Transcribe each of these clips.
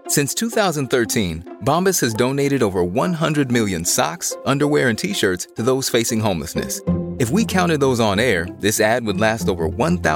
Since 2013, Bombas has donated over 100 million socks, underwear, and T-shirts to those facing homelessness. If we counted those on air, this ad would last over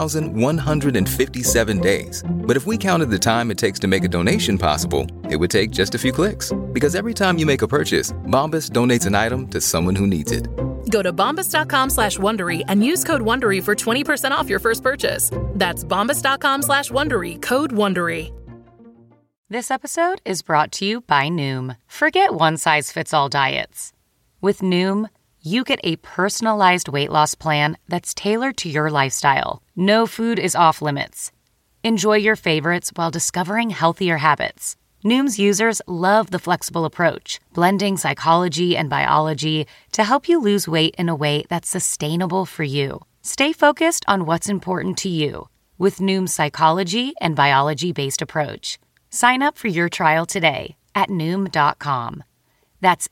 1,157 days. But if we counted the time it takes to make a donation possible, it would take just a few clicks. Because every time you make a purchase, Bombas donates an item to someone who needs it. Go to bombas.com/Wondery and use code WONDERY for 20% off your first purchase. That's bombas.com/Wondery, code WONDERY. This episode is brought to you by Noom. Forget one-size-fits-all diets. With Noom, you get a personalized weight loss plan that's tailored to your lifestyle. No food is off limits. Enjoy your favorites while discovering healthier habits. Noom's users love the flexible approach, blending psychology and biology to help you lose weight in a way that's sustainable for you. Stay focused on what's important to you with Noom's psychology and biology-based approach. Sign up for your trial today at Noom.com. That's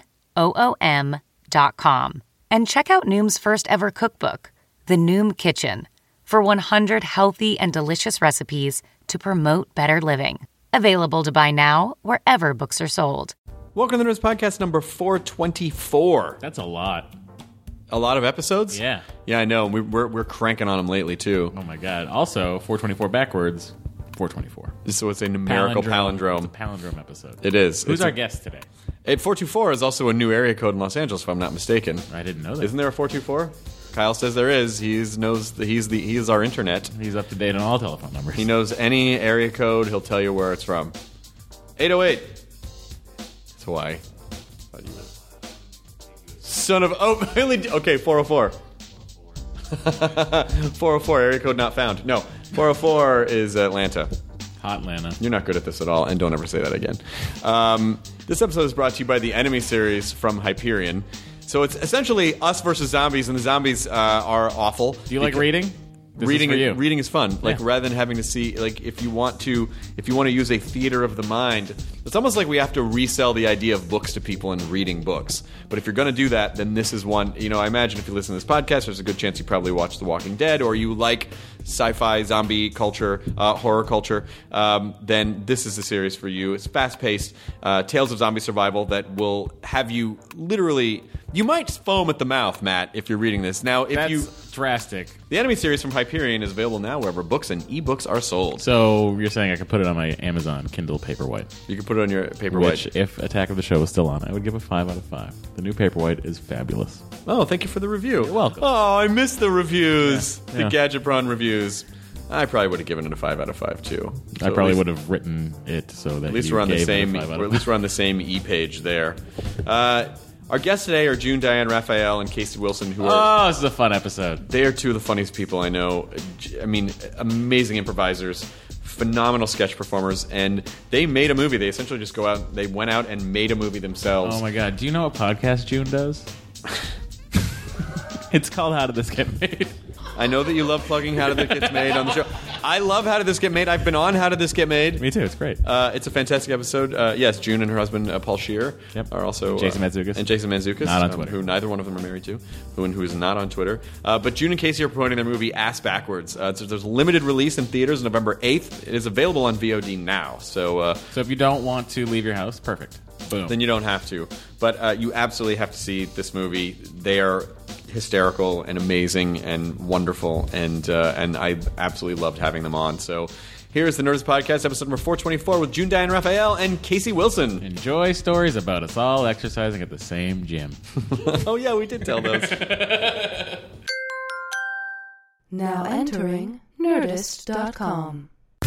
Noom.com. And check out Noom's first ever cookbook, The Noom Kitchen, for 100 healthy and delicious recipes to promote better living. Available to buy now wherever books are sold. Welcome to the Nerds Podcast number 424. That's a lot. A lot of episodes? Yeah. Yeah, I know. We're cranking on them lately, too. Oh, my God. Also, 424 backwards, 424. So it's a numerical palindrome. It's a palindrome episode. It is. Who's our guest today? 424 is also a new area code in Los Angeles, if I'm not mistaken. I didn't know that. Isn't there a 424? Kyle says there is. He is our internet. He's up to date on all telephone numbers. He knows any area code. He'll tell you where it's from. 808. That's Hawaii. Son of... Oh, okay, 404. 404, area code not found. No, 404 is Atlanta. Hot Atlanta. You're not good at this at all, and don't ever say that again. This episode is brought to you by the Enemy series from Hyperion. So it's essentially us versus zombies, and the zombies are awful. Do you like reading? Reading is fun. Like, Yeah. rather than having to see, like, if you want to use a theater of the mind, it's almost like we have to resell the idea of books to people and reading books. But if you're going to do that, then this is one. You know, I imagine if you listen to this podcast, there's a good chance you probably watch The Walking Dead, or you like sci-fi, zombie culture, horror culture. Then this is the series for you. It's fast-paced, tales of zombie survival that will have you literally. You might foam at the mouth, Matt, if you're reading this. Now, if That's drastic. The Enemy series from Hyperion is available now wherever books and ebooks are sold. So you're saying I could put it on my Amazon Kindle Paperwhite? You can put it on your Paperwhite. Which, if Attack of the Show was still on, I would give a 5 out of 5. The new Paperwhite is fabulous. Oh, thank you for the review. You're welcome. Oh, I missed the reviews. Yeah. The Gadgetron reviews. I probably would have given it a 5 out of 5 too. I probably would have written it so that At least you we're on the gave it a same. 5 out of At least we're on the same e-page there. Our guests today are June Diane Raphael and Casey Wilson, who are. Oh, this is a fun episode. They are two of the funniest people I know. I mean, amazing improvisers, phenomenal sketch performers, and they made a movie. They essentially just they went out and made a movie themselves. Oh my God. Do you know what podcast June does? It's called How Did This Get Made? I know that you love plugging How Did This Get Made on the show. I love How Did This Get Made. I've been on How Did This Get Made. Me too. It's great. It's a fantastic episode. Yes, June and her husband, Paul Scheer, are also... Jason Mantzoukas. And Jason Mantzoukas. Not on Twitter. Who neither one of them are married to, who is not on Twitter. But June and Casey are promoting their movie Ass Backwards. There's a limited release in theaters November 8th. It is available on VOD now. So if you don't want to leave your house, perfect. Boom. Then you don't have to. But you absolutely have to see this movie. They are hysterical and amazing and wonderful, and I absolutely loved having them on. So here's the Nerds Podcast, episode number 424 with June Diane Raphael and Casey Wilson. Enjoy stories about us all exercising at the same gym. Oh yeah, we did tell those. Now entering Nerdist.com.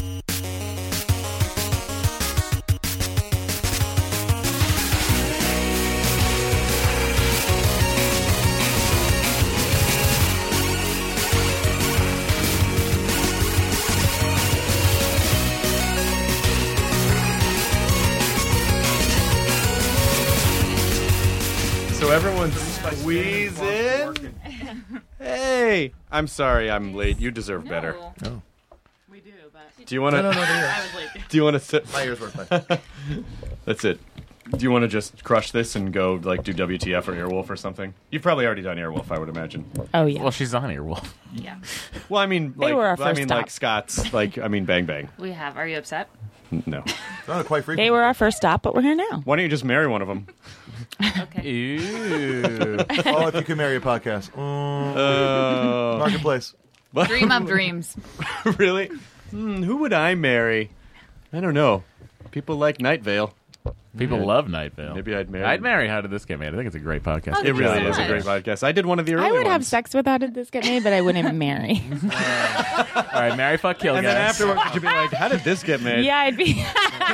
So everyone's squeezing. Hey, I'm sorry I'm late. You deserve better. Oh. We do, but Do you want to? I was late. Do you want to sit? My ears work fine. That's it. Do you want to just crush this and go like do WTF or Earwolf or something? You've probably already done Earwolf, I would imagine. Oh yeah. Well, she's on Earwolf. Yeah. Well, I mean, They were our like first stop. Scott's, like I mean, Bang Bang. We have. Are you upset? No. Not quite frequent. They were our first stop, but we're here now. Why don't you just marry one of them? Okay. Ew. Oh, if you could marry a podcast. Marketplace. Dream of dreams. Really? Who would I marry? I don't know. People like Night Vale. People love Night Vale. Maybe I'd marry. I'd marry How Did This Get Made? I think it's a great podcast. Oh, It really so is a much. great podcast. I did one of the early I would ones. have sex with How Did This Get Made, but I wouldn't marry. All right, marry, fuck, kill, And guys. then afterwards, you'd be like, how did this get made? Yeah, I'd be.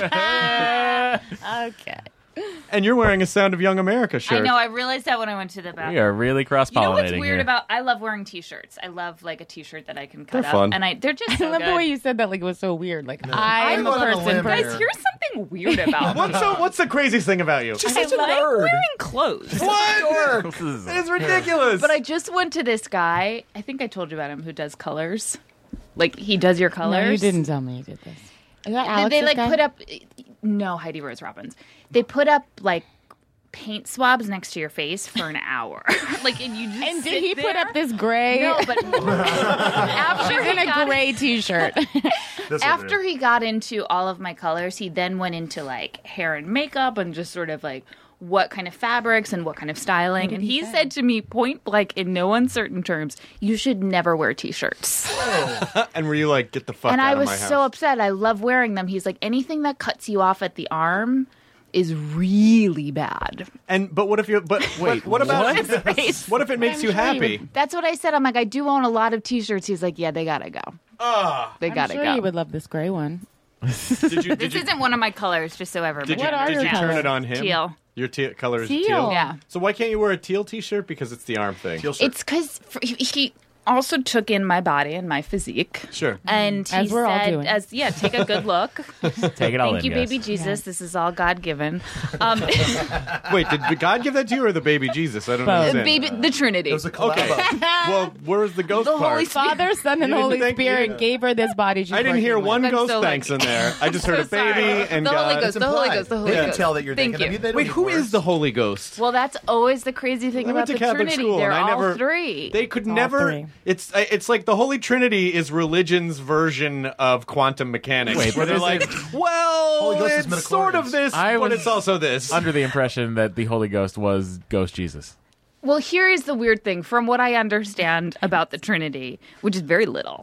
Okay. And you're wearing a Sound of Young America shirt. I know. I realized that when I went to the bathroom. We are really cross-pollinating You know what's weird here. about? I love wearing T-shirts. I love like a T-shirt that I can cut They're up, fun. and they're just so I love good. the way you said that like it was so weird. Like, I I'm a went on a person. limb Guys, here. here's something weird about me. What's the craziest thing about you? She's I such a like nerd. wearing clothes. What? This is- It's ridiculous. But I just went to this guy. I think I told you about him who does colors. Like he does your colors. No, you didn't tell me you did this. Is that And Alex? they like put up. No, Heidi Rose Robbins. They put up like paint swabs next to your face for an hour. Like, and you just And did sit he put there. up this gray? No, but after She's in he a got gray T-shirt. after he got into all of my colors, he then went into like hair and makeup and just sort of like what kind of fabrics and what kind of styling. And he said to me point blank in no uncertain terms, you should never wear T-shirts. and were you like, get the fuck And out I of was my house? so upset. I love wearing them. He's like, anything that cuts you off at the arm is really bad. But what if you? But wait, what about? What if it makes you happy? That's what I said. I'm like, I do own a lot of T-shirts. He's like, yeah, they gotta go. They I'm gotta sure go. you would love this gray one. This isn't one of my colors, just so everybody Did you, What are did your you turn colors? it on him? Teal. Your color is Teal. teal. Yeah. So why can't you wear a teal T-shirt? Because it's the arm thing. Teal shirt. It's because he also took in my body and my physique. Sure. And he As we're all said, doing. take a good look. Take it all Thank in, you, guys. baby Jesus. This is all God given. Wait, did God give that to you or the baby Jesus? I don't Both. understand. the Trinity. It was a collab. Okay. Well, where was the ghost The part? Holy Father, Son, and You didn't Holy think- Spirit you- gave her this body. She's I didn't hear working one with. I'm ghost so thanks lucky. in there. I just heard a baby and the God. Holy Ghost. It's The Holy implied. Ghost. The They Holy can Ghost. tell that you're Thank thinking. you. They don't Wait, need who words. is the Holy Ghost? Well, that's always the crazy thing I about went to the Catholic Trinity. school They're and I all never. three. They could All never. three. It's like the Holy Trinity is religion's version of quantum mechanics, Wait, where but they're is like, it- well, Holy Ghost is it's sort of midichlorians. this, I but was it's also this. Under the impression that the Holy Ghost was Ghost Jesus. Well, here is the weird thing. From what I understand about the Trinity, which is very little,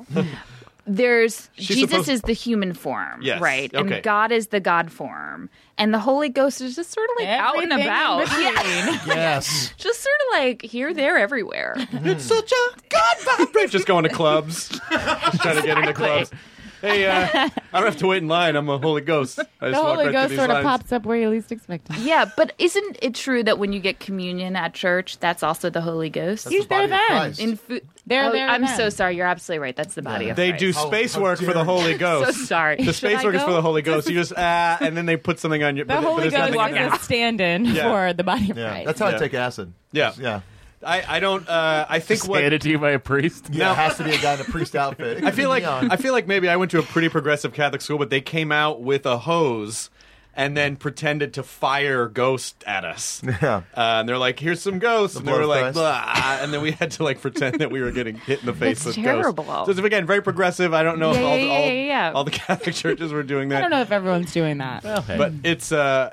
Jesus supposed- is the human form, Yes, right? okay. And God is the God form. And the Holy Ghost is just sort of like out and Everything in about. between. Yeah. Yes. Just sort of like here, there, everywhere. It's such a God vibe. Just going to clubs, just trying to get into clubs. Hey, I don't have to wait in line. I'm a Holy Ghost. I just The walk Holy right through Ghost these sort of lines. pops up where you least expect it. Yeah, but isn't it true that when you get communion at church, that's also the Holy Ghost? That's He's the body there of then. Christ. In food. They're there I'm then. so sorry. You're absolutely right. That's the body of They Christ. do How- space how work for the dare Holy you. Ghost. So sorry. The space Should I work is go? for the Holy Ghost. You just and then they put something on you. The but Holy there's Ghost nothing is in a it. stand-in Yeah. for the body of Yeah. Christ. That's how Yeah. I take acid. Yeah. Yeah. I don't. I think what Handed to you by a priest. Yeah, it has to be a guy in a priest outfit. It I could feel be like neon. maybe I went to a pretty progressive Catholic school, but they came out with a hose and then pretended to fire ghosts at us. Yeah. And they're like, "Here's some ghosts," and they blood were of like, Christ. "Blah," and then we had to like pretend that we were getting hit in the face That's with terrible. ghosts. So again, very progressive. I don't know if Yeah. all the Catholic churches were doing that. I don't know if everyone's doing that. But it's so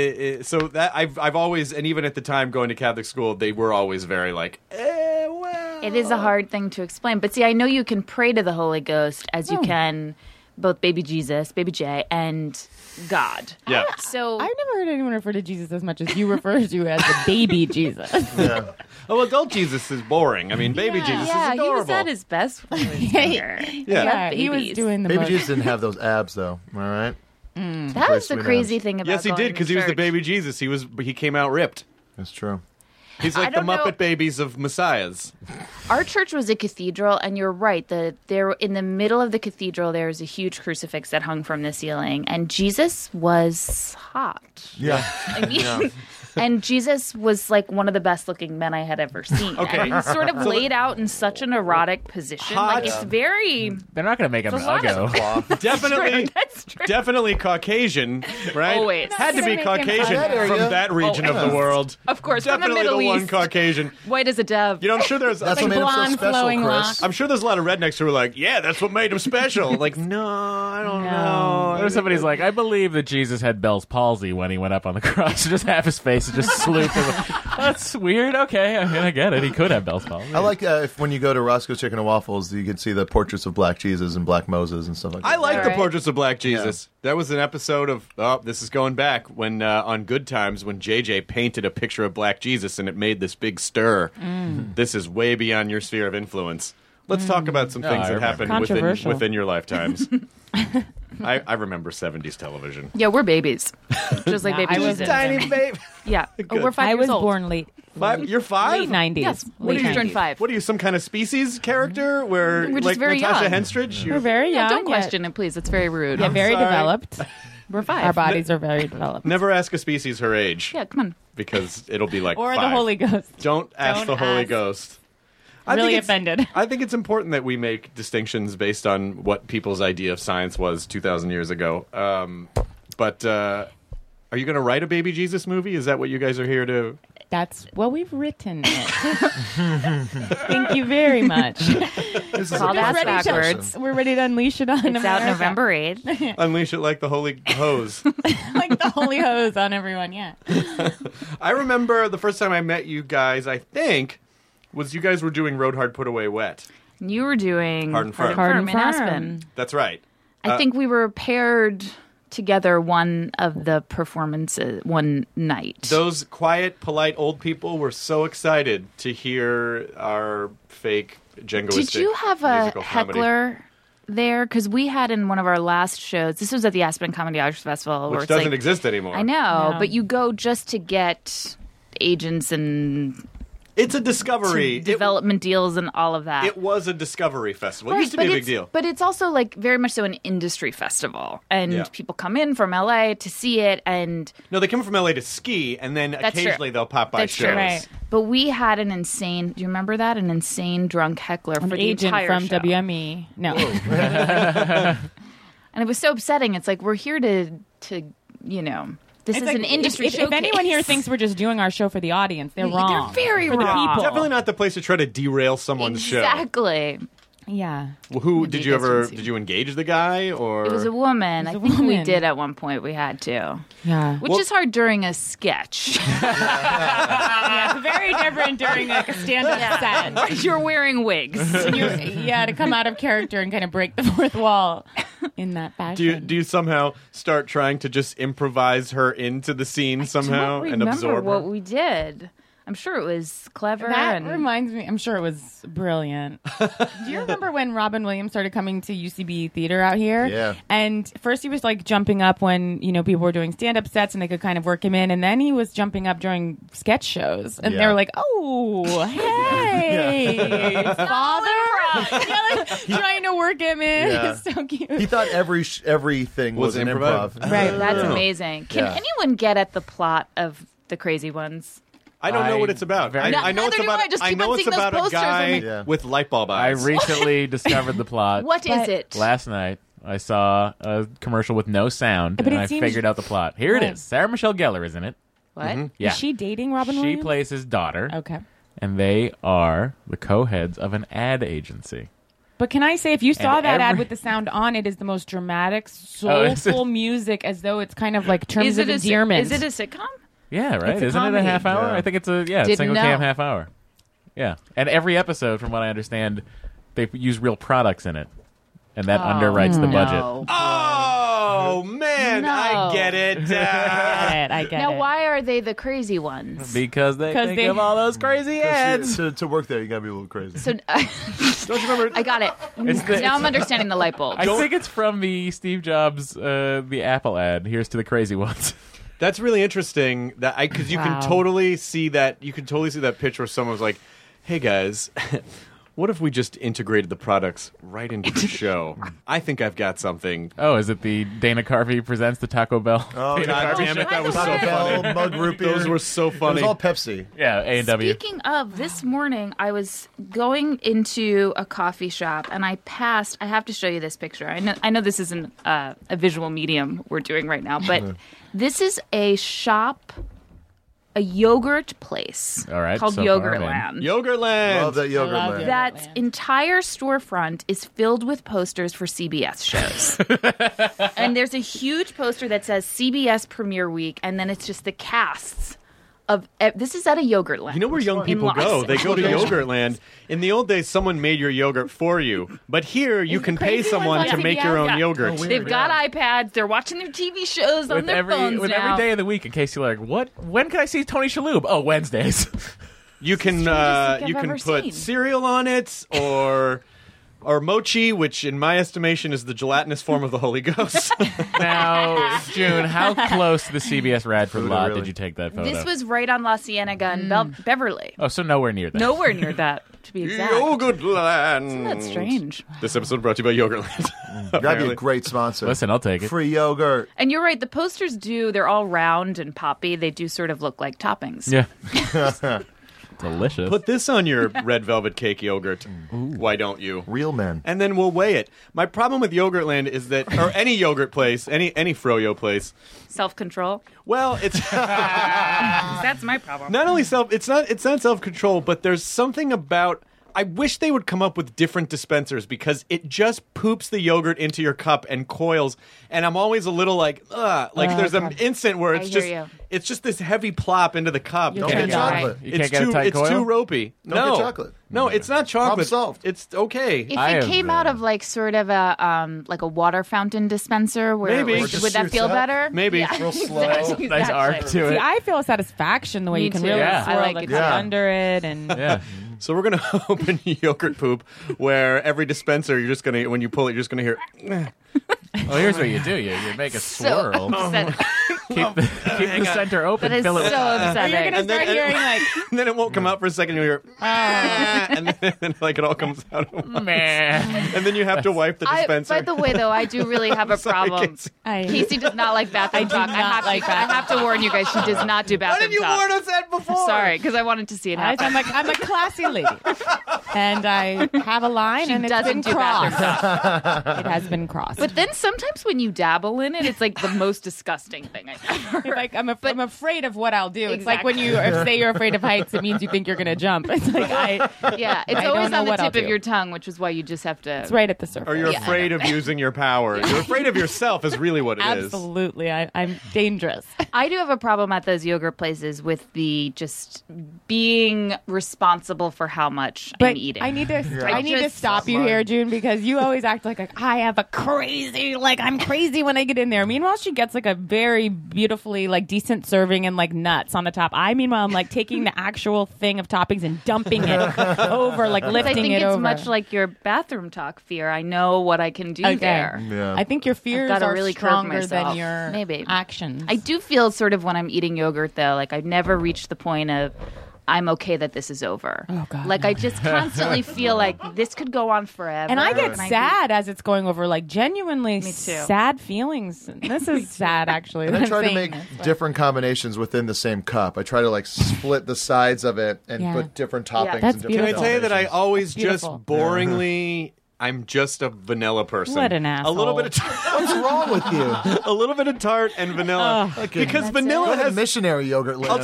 that I've always, and even at the time going to Catholic school, they were always very like, well. It is a hard thing to explain. But see, I know you can pray to the Holy Ghost as you can both baby Jesus, baby J, and God. Yeah. So I've never heard anyone refer to Jesus as much as you refer to as the baby Jesus. Yeah. Oh, adult Jesus is boring. I mean, baby Jesus yeah, is he adorable. was at his best when he was younger. Yeah, he was babies. doing the Baby most. Jesus didn't have those abs, though. All right. That was the sweet crazy abs. thing about Yes, he going did to because he was the church. baby Jesus. He came out ripped. That's true. He's I like the don't know. Muppet babies of messiahs. Our church was a cathedral, and you're right. There in the middle of the cathedral, there was a huge crucifix that hung from the ceiling, and Jesus was hot. Yeah. I mean, and Jesus was like one of the best looking men I had ever seen. Okay. And he's sort of laid out in such an erotic position. Hot. Like it's very They're not going to make him It's a lot of uggo. Definitely, That's true. definitely Caucasian, right? Always. Had to be Not gonna make him Caucasian hot. That from area. that region of the world. Of course, from the Definitely Middle the one East. Caucasian. White as a dove. You know, I'm sure there's. That's I'm what made him so blonde, special, flowing Chris. locks. sure there's a lot of rednecks who are like, yeah, that's what made him special. Like, no, I don't know. What if somebody's like, I believe that Jesus had Bell's palsy when he went up on the cross. Just half his face is just slooped. That's weird. Okay, I mean, I get it. He could have Bell's palsy. I like if when you go to Roscoe's Chicken and Waffles, you can see the portraits of Black Jesus and Black Moses and stuff like that. I like the Alright. Portraits of Black Jesus. That was an episode of, this is going back, when on Good Times, when JJ painted a picture of Black Jesus and it made this big stir. This is way beyond your sphere of influence. Let's talk about some things I that happened Controversial. within your lifetimes. I remember 70s television. Yeah, we're babies. Just like baby I was Jesus. tiny babe. Yeah. Oh, we're 5 I years was old. born late. You're 5? Late 90s. Yes. What Late are you, turned 5. What are you, some kind of species character? Where, We're just like very Natasha young. Henstridge? We're very young. Don't question it, please. It's very rude. Yeah, very sorry. developed. We're 5. Our bodies are very developed. Never ask a species her age. Yeah, come on. Because it'll be like Or 5. the Holy Ghost. Don't ask Don't the Holy ask. Ghost. Really it's- offended. I think it's important that we make distinctions based on what people's idea of science was 2,000 years ago. But are you going to write a Baby Jesus movie? Is that what you guys are here to... That's well, we've written it. Thank you very much. This is Call a that perfect backwards. person. We're ready to unleash it on It's out America. November 8th. Unleash it like the Holy Hose. Like the holy hose on everyone, yeah. I remember the first time I met you guys, I think, was you guys were doing Road Hard Put Away Wet. You were doing Hard and Firm. Hard and in Firm. Aspen. That's right. I think we were paired together one of the performances one night. Those quiet, polite old people were so excited to hear our fake jingoistic Did you have a musical comedy. heckler there? Because we had in one of our last shows, this was at the Aspen Comedy Arts Festival. where Which it's doesn't like, exist anymore. I know, No. but you go just to get agents and It's a discovery. development deals and all of that. It was a discovery festival. It Right, used to be a but big it's- deal. But it's also like very much so an industry festival. And Yeah. people come in from LA to see it, and No, they come from LA to ski, and then That's occasionally true. they'll pop by That's shows. true. Right. But we had an insane, do you remember that? An insane drunk heckler An for the agent entire from show. WME. No. And it was so upsetting. It's like, we're here to you know, this It's is like, an industry if showcase. anyone here thinks we're just doing our show for the audience, they're wrong. They're very For the wrong. people. Definitely not the place to try to derail someone's show. Exactly. Yeah. Well, who Indeed, did you that's ever? insane. Did you engage the guy or? It was a woman. It I was a think we woman. did at one point. We had to. Yeah. Which is hard during a sketch. Yeah, it's very different during like a stand-up set. You're wearing wigs. And to come out of character and kind of break the fourth wall in that fashion. Do you somehow start trying to just improvise her into the scene somehow I and don't absorb remember what her? we did. I'm sure it was clever. That and reminds me, I'm sure it was brilliant. Do you remember when Robin Williams started coming to UCB Theater out here? Yeah. And first he was like jumping up when, people were doing stand-up sets and they could kind of work him in. And then he was jumping up during sketch shows. And they Yeah. were like, oh, hey, father. Trying to work him in. Yeah. It's so cute. He thought everything was an improv. improv. Right. That's amazing. Can Yeah. anyone get at the plot of The Crazy Ones? I don't know what it's about. I know Neither it's do about. I. Just I keep know on it's seeing those about a posters guy and Yeah. with light bulb I eyes. recently discovered the plot. What is it? Last night, I saw a commercial with no sound, But and it I seems- figured out the plot. Here it Right. is. Sarah Michelle Gellar is in it. What? Yeah. Is she dating Robin She Williams? plays his daughter, Okay. and they are the co-heads of an ad agency. But can I say, if you saw And that ad every- with the sound on, it is the most dramatic, Oh, is it? soulful music, as though it's kind of like terms Is of it endearment. Is it a sitcom? Yeah, right. It's a Isn't it a comedy. half hour? Yeah. I think it's a Didn't single know. cam half hour. Yeah, and every episode, from what I understand, they use real products in it, and that underwrites the budget. No. Oh man, No. I get it. I get Now, it. why are they the crazy ones? Because they 'Cause think they- of all those crazy ads. To work there, you gotta be a little crazy. So, Don't you remember? I got it. Now I'm understanding the light bulb. I think it's from the Steve Jobs, the Apple ad. Here's to the crazy ones. That's really interesting. That because you Wow. can totally see that. You can totally see that pitch where someone's like, "Hey guys, what if we just integrated the products right into the show? I think I've got something." Oh, is it the Dana Carvey presents the Taco Bell? Oh, God God damn it, that was so Taco funny. Bell, mug root beer. Those were so It funny. was all Pepsi. Yeah, A&W. Speaking of, this morning I was going into a coffee shop and I passed. I have to show you this picture. I know this isn't a visual medium we're doing right now, but this is a shop, a yogurt place All right, called so far I'm Yogurtland. Yogurtland. Love that yogurt love land. it. That entire storefront is filled with posters for CBS shows. And there's a huge poster that says CBS Premiere Week, and then it's just the casts of... This is at a Yogurtland. You know where young people go? They go to Yogurtland. In the old days, someone made your yogurt for you. But here, you can pay crazy someone ones to on make CBS, your own yeah. yogurt. They've got iPads. They're watching their TV shows on With their every phones with now. every day of the week, in case you're like, what? When can I see Tony Shalhoub? Oh, Wednesdays. You can I've you can ever put seen. cereal on it, or mochi, which in my estimation is the gelatinous form of the Holy Ghost. Now, June, how close to the CBS Radford Really, lot really. did you take that photo? This was right on La Cienega and Beverly. Oh, so nowhere near that. Nowhere near that, to be exact. Yogurtland. That's strange. This episode brought to you by Yogurtland. That'd be a Apparently. great sponsor. Listen, I'll take it. Free yogurt. And you're right, the posters they're all round and poppy. They do sort of look like toppings. Yeah. Delicious. Put this on your red velvet cake yogurt. Why don't you? Real men. And then we'll weigh it. My problem with Yogurtland is that, or any yogurt place, any froyo place. Self-control. Well, it's That's my problem. not only it's not self-control, but there's something about. I wish they would come up with different dispensers because it just poops the yogurt into your cup and coils, and I'm always a little like, ugh. Like there's an instant where it's I hear you. it's just this heavy plop into the cup. You're Don't trying get to chocolate. You can't get a tight It's coil? too ropey. Don't no get chocolate. No, it's not chocolate. solved. It's okay. If I it have, came out of like sort of a like a water fountain dispenser, where Maybe. it Or would, just would that shoots feel up. better? Maybe. Yeah, Real slow. exactly. Nice arc to it. See, I feel satisfaction the way Me you can too. really Yeah. swirl I like the it cup too. under it, and Yeah. So we're gonna open yogurt poop, where every dispenser you're just gonna when you pull it, you're just gonna hear. Well, here's what you do. You make a So swirl. upsetting. keep the center open. That is fill it so with upsetting. you're gonna And then- start hearing like And then it won't come out for a second. You'll hear, and then like it all comes out. Man. And then you have to wipe the dispenser. By the way, though, I do really have a Sorry, problem. Casey. Casey does not like bathroom I do talk. not I have like to, I have to warn you guys, she does not do Why bathroom didn't you talk. warn us that before? Sorry, because I wanted to see it happen. I'm a classy lady, and I have a line, She and it's doesn't been do bathroom crossed. talk. It has been crossed. But then sometimes when you dabble in it, it's like the most disgusting thing I've ever heard. Like I'm afraid of what I'll do. It's like when you Exactly. say you're afraid of heights, it means you think you're going to jump. It's like Yeah, it's I always don't know on the what I'll tip of do. your tongue, which is why you just have to. it's right at the surface. Or you're Yeah. afraid of using your power. You're afraid of yourself is really what it is. Absolutely, I'm dangerous. I do have a problem at those yogurt places with the just being responsible for how much But I'm eating. I need to I need to just- stop you here, June, because you always act like I have a crazy, like I'm crazy when I get in there. Meanwhile, she gets like a very beautifully like decent serving and like nuts on the top. Meanwhile, I'm like taking the actual thing of toppings and dumping it over, like I lifting think it it's over. much like your bathroom talk fear. I know what I can do Okay. there. Yeah. I think your fears gotta are really curb stronger than myself. your Maybe. actions. I do feel sort of when I'm eating yogurt, though, like I've never reached the point of I'm okay that this is over. Oh, God. Like I just constantly feel like this could go on forever. And I get And sad as it's going over, like genuinely Me too. sad feelings. This is sad, actually. And I I'm try to saying make this, but- different combinations within the same cup. I try to like split the sides of it and Yeah. put different toppings. That's and different Can I beautiful. tell you that I combinations. always just Beautiful. boringly. I'm just a vanilla person. What an A little bit of What's wrong with you? a little bit of tart and vanilla because vanilla Go to has missionary yogurt land.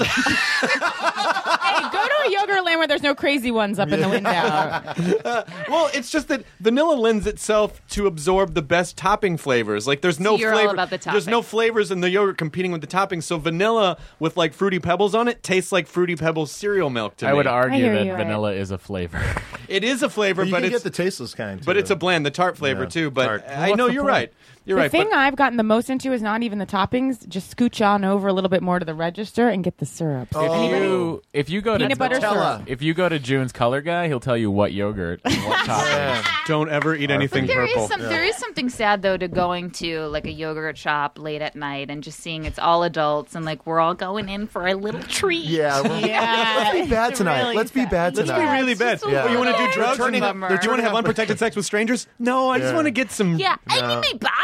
Hey, go to a yogurt land where there's no crazy ones up in the window. well, it's just that vanilla lends itself to absorb the best topping flavors. Like there's no So you're all flavor. about the There's no toppings. flavors in the yogurt competing with the toppings. So vanilla with like Fruity Pebbles on it tastes like Fruity Pebbles cereal milk to me. I would I argue hear that you, right. vanilla is a flavor. It is a flavor, you but can it's get the tasteless kind. but too. it's a blend, the tart flavor Yeah, too. But tart. I know you're right. You're The right. thing but I've gotten the most into is not even the toppings. Just scooch on over a little bit more to the register and get the syrup. If you go to Peanut butter syrup. if you go to June's color guy, he'll tell you what yogurt and what toppings. don't ever eat anything There purple. is something sad though to going to like a yogurt shop late at night and just seeing it's all adults and like we're all going in for a little treat. Yeah, let's be bad it's tonight. really let's be sad. bad Let's tonight. be really it's bad. just a Oh, you want to do little drugs? bummer. Do you want to have unprotected sex with strangers? No, I just want to get some. Yeah, I need my bottle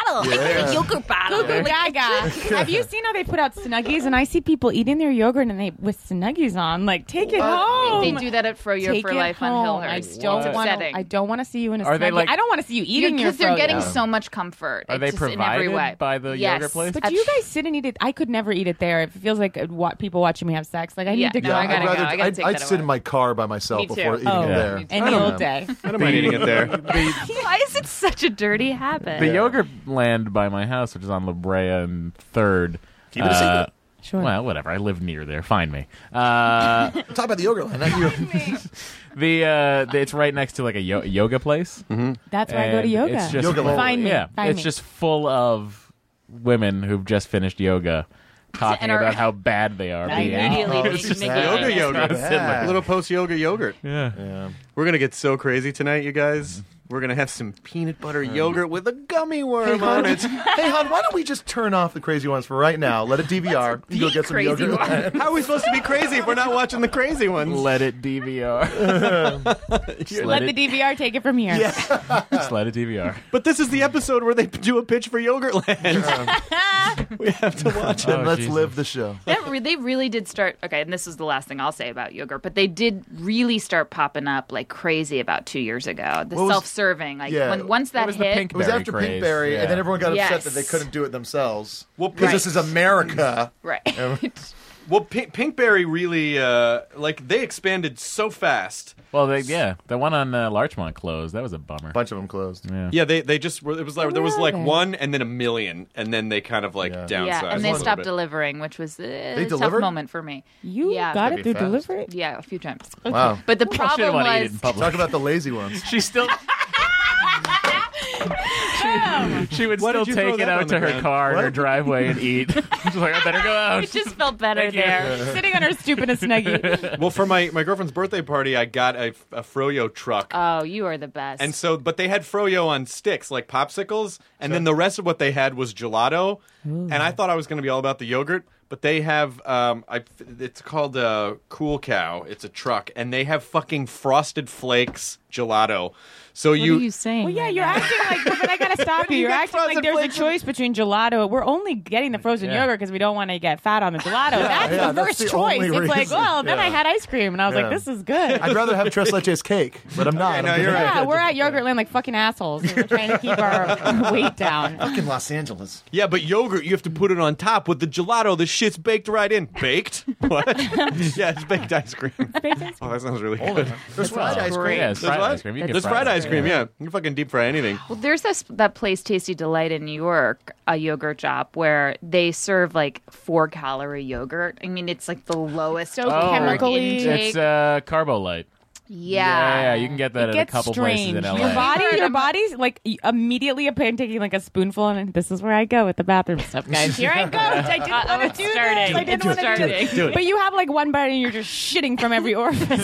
battle. It's a yogurt battle. Goo gaga. Have you seen how they put out Snuggies? And I see people eating their yogurt and they with Snuggies on. Like, take it home. They do that at Froyo Take for it Life home. on I Hillhurst. don't want upsetting. to. I don't want to see you in a Are they Snuggie. like- I don't want to see you eating your because they're getting Froyo. so much comfort. Are It's they just in every provided way. by the Yes. yogurt place? But do you guys sit and eat it? I could never eat it there. It feels like people watching me have sex. Like I need to no, go. I gotta go. I gotta take I'd that sit away. in my car by myself Me too. before eating Oh, it there. me too. Any old day. I don't mind eating it there. Why is it such a dirty habit? The yogurt land by my house, which is on La Brea and 3rd. Keep it a secret. Sure. Well, whatever. I live near there. Find me. Talk about the yogurt line, not you. It's right next to like a yoga place. That's why I go to And yoga. It's just Yoga full, Find me. Yeah, Find it's me. just full of women who've just finished yoga, talking And are- about how bad they are. being. Immediately It's just making yoga it. Yogurt. Yeah. A little post-yoga yogurt. Yeah. We're going to get so crazy tonight, you guys. We're going to have some peanut butter yogurt with a gummy worm on it. Hey, hon, why don't we just turn off the crazy ones for right now? Let it DVR. You go get some crazy yogurt. one. How are we supposed to be crazy if we're not watching the crazy ones? Let it DVR. Just Let the DVR take it from here. just let it DVR. But this is the episode where they do a pitch for Yogurtland. We have to watch it. Oh, Let's Jesus. live the show. They really did start. Okay, and this is the last thing I'll say about yogurt, but they did really start popping up like crazy about 2 years ago. The What was- self-serving, like Yeah. once that was the hit, pink It was after craze, Pinkberry, yeah. and then everyone got upset Yes. that they couldn't do it themselves. Well, Because Right. this is America. right? Well, Pinkberry really, they expanded so fast. Well, the one on Larchmont closed. That was a bummer. A bunch of them closed. Yeah. Yeah, they just were. It was like there was like one and then a million, and then they kind of like Yeah. downsized. Yeah, and a they little stopped bit. delivering, which was a tough delivered? moment for me. You Yeah. got Gotta it be through fast. delivery? Yeah, a few times. Wow. But the Well, she problem didn't want to eat it was in public. Talk about the lazy ones. She still. She would Why still did you throw take it that on out the to her ground? car in her What? driveway and eat. She's like, I better go out. it just felt better Thank you. there. Sitting on her stoop in a Snuggie. Well, for my girlfriend's birthday party, I got a Froyo truck. Oh, you are the best. And so, but they had Froyo on sticks, like popsicles, and then the rest of what they had was gelato. And I thought I was going to be all about the yogurt, but they have, it's called Cool Cow. It's a truck, and they have fucking Frosted Flakes gelato. So what are you saying? Well, yeah, right you're now? acting like, but I gotta stop you. you You're get acting like frozen there's a flakes and- choice between gelato. We're only getting the frozen Yeah. yogurt because we don't want to get fat on the gelato. That's yeah, the that's first the choice. only It's like, reason. well, then I had ice cream, and I was Yeah. like, this is good. I'd rather have Tres Leches cake, but I'm not. Yeah, no, I'm you're gonna- right. Yeah, we're at Yogurtland like fucking assholes. We're trying to keep our weight down. Fucking Los Angeles. Yeah, but yogurt, you have to put it on top. With the gelato, the shit's baked right in. Baked? What? Yeah, it's baked ice cream. Oh, that sounds really good. There's fried ice cream. Yeah, it's There's fried what? ice cream. You can There's get fried ice cream, yeah. You can fucking deep fry anything. Well, there's that place, Tasty Delight in New York, a yogurt shop where they serve like 4-calorie yogurt. I mean, it's like the lowest So caloric chemically- intake. It's Carbolite. Yeah. You can get that It at a gets couple strange. places in LA. Your body's like immediately upon taking like a spoonful, and this is where I go with the bathroom stuff, guys. Here I go. I didn't want it's to do starting. this. I didn't It's want to do starting. this. Do it. But you have like one bite, and you're just shitting from every orifice.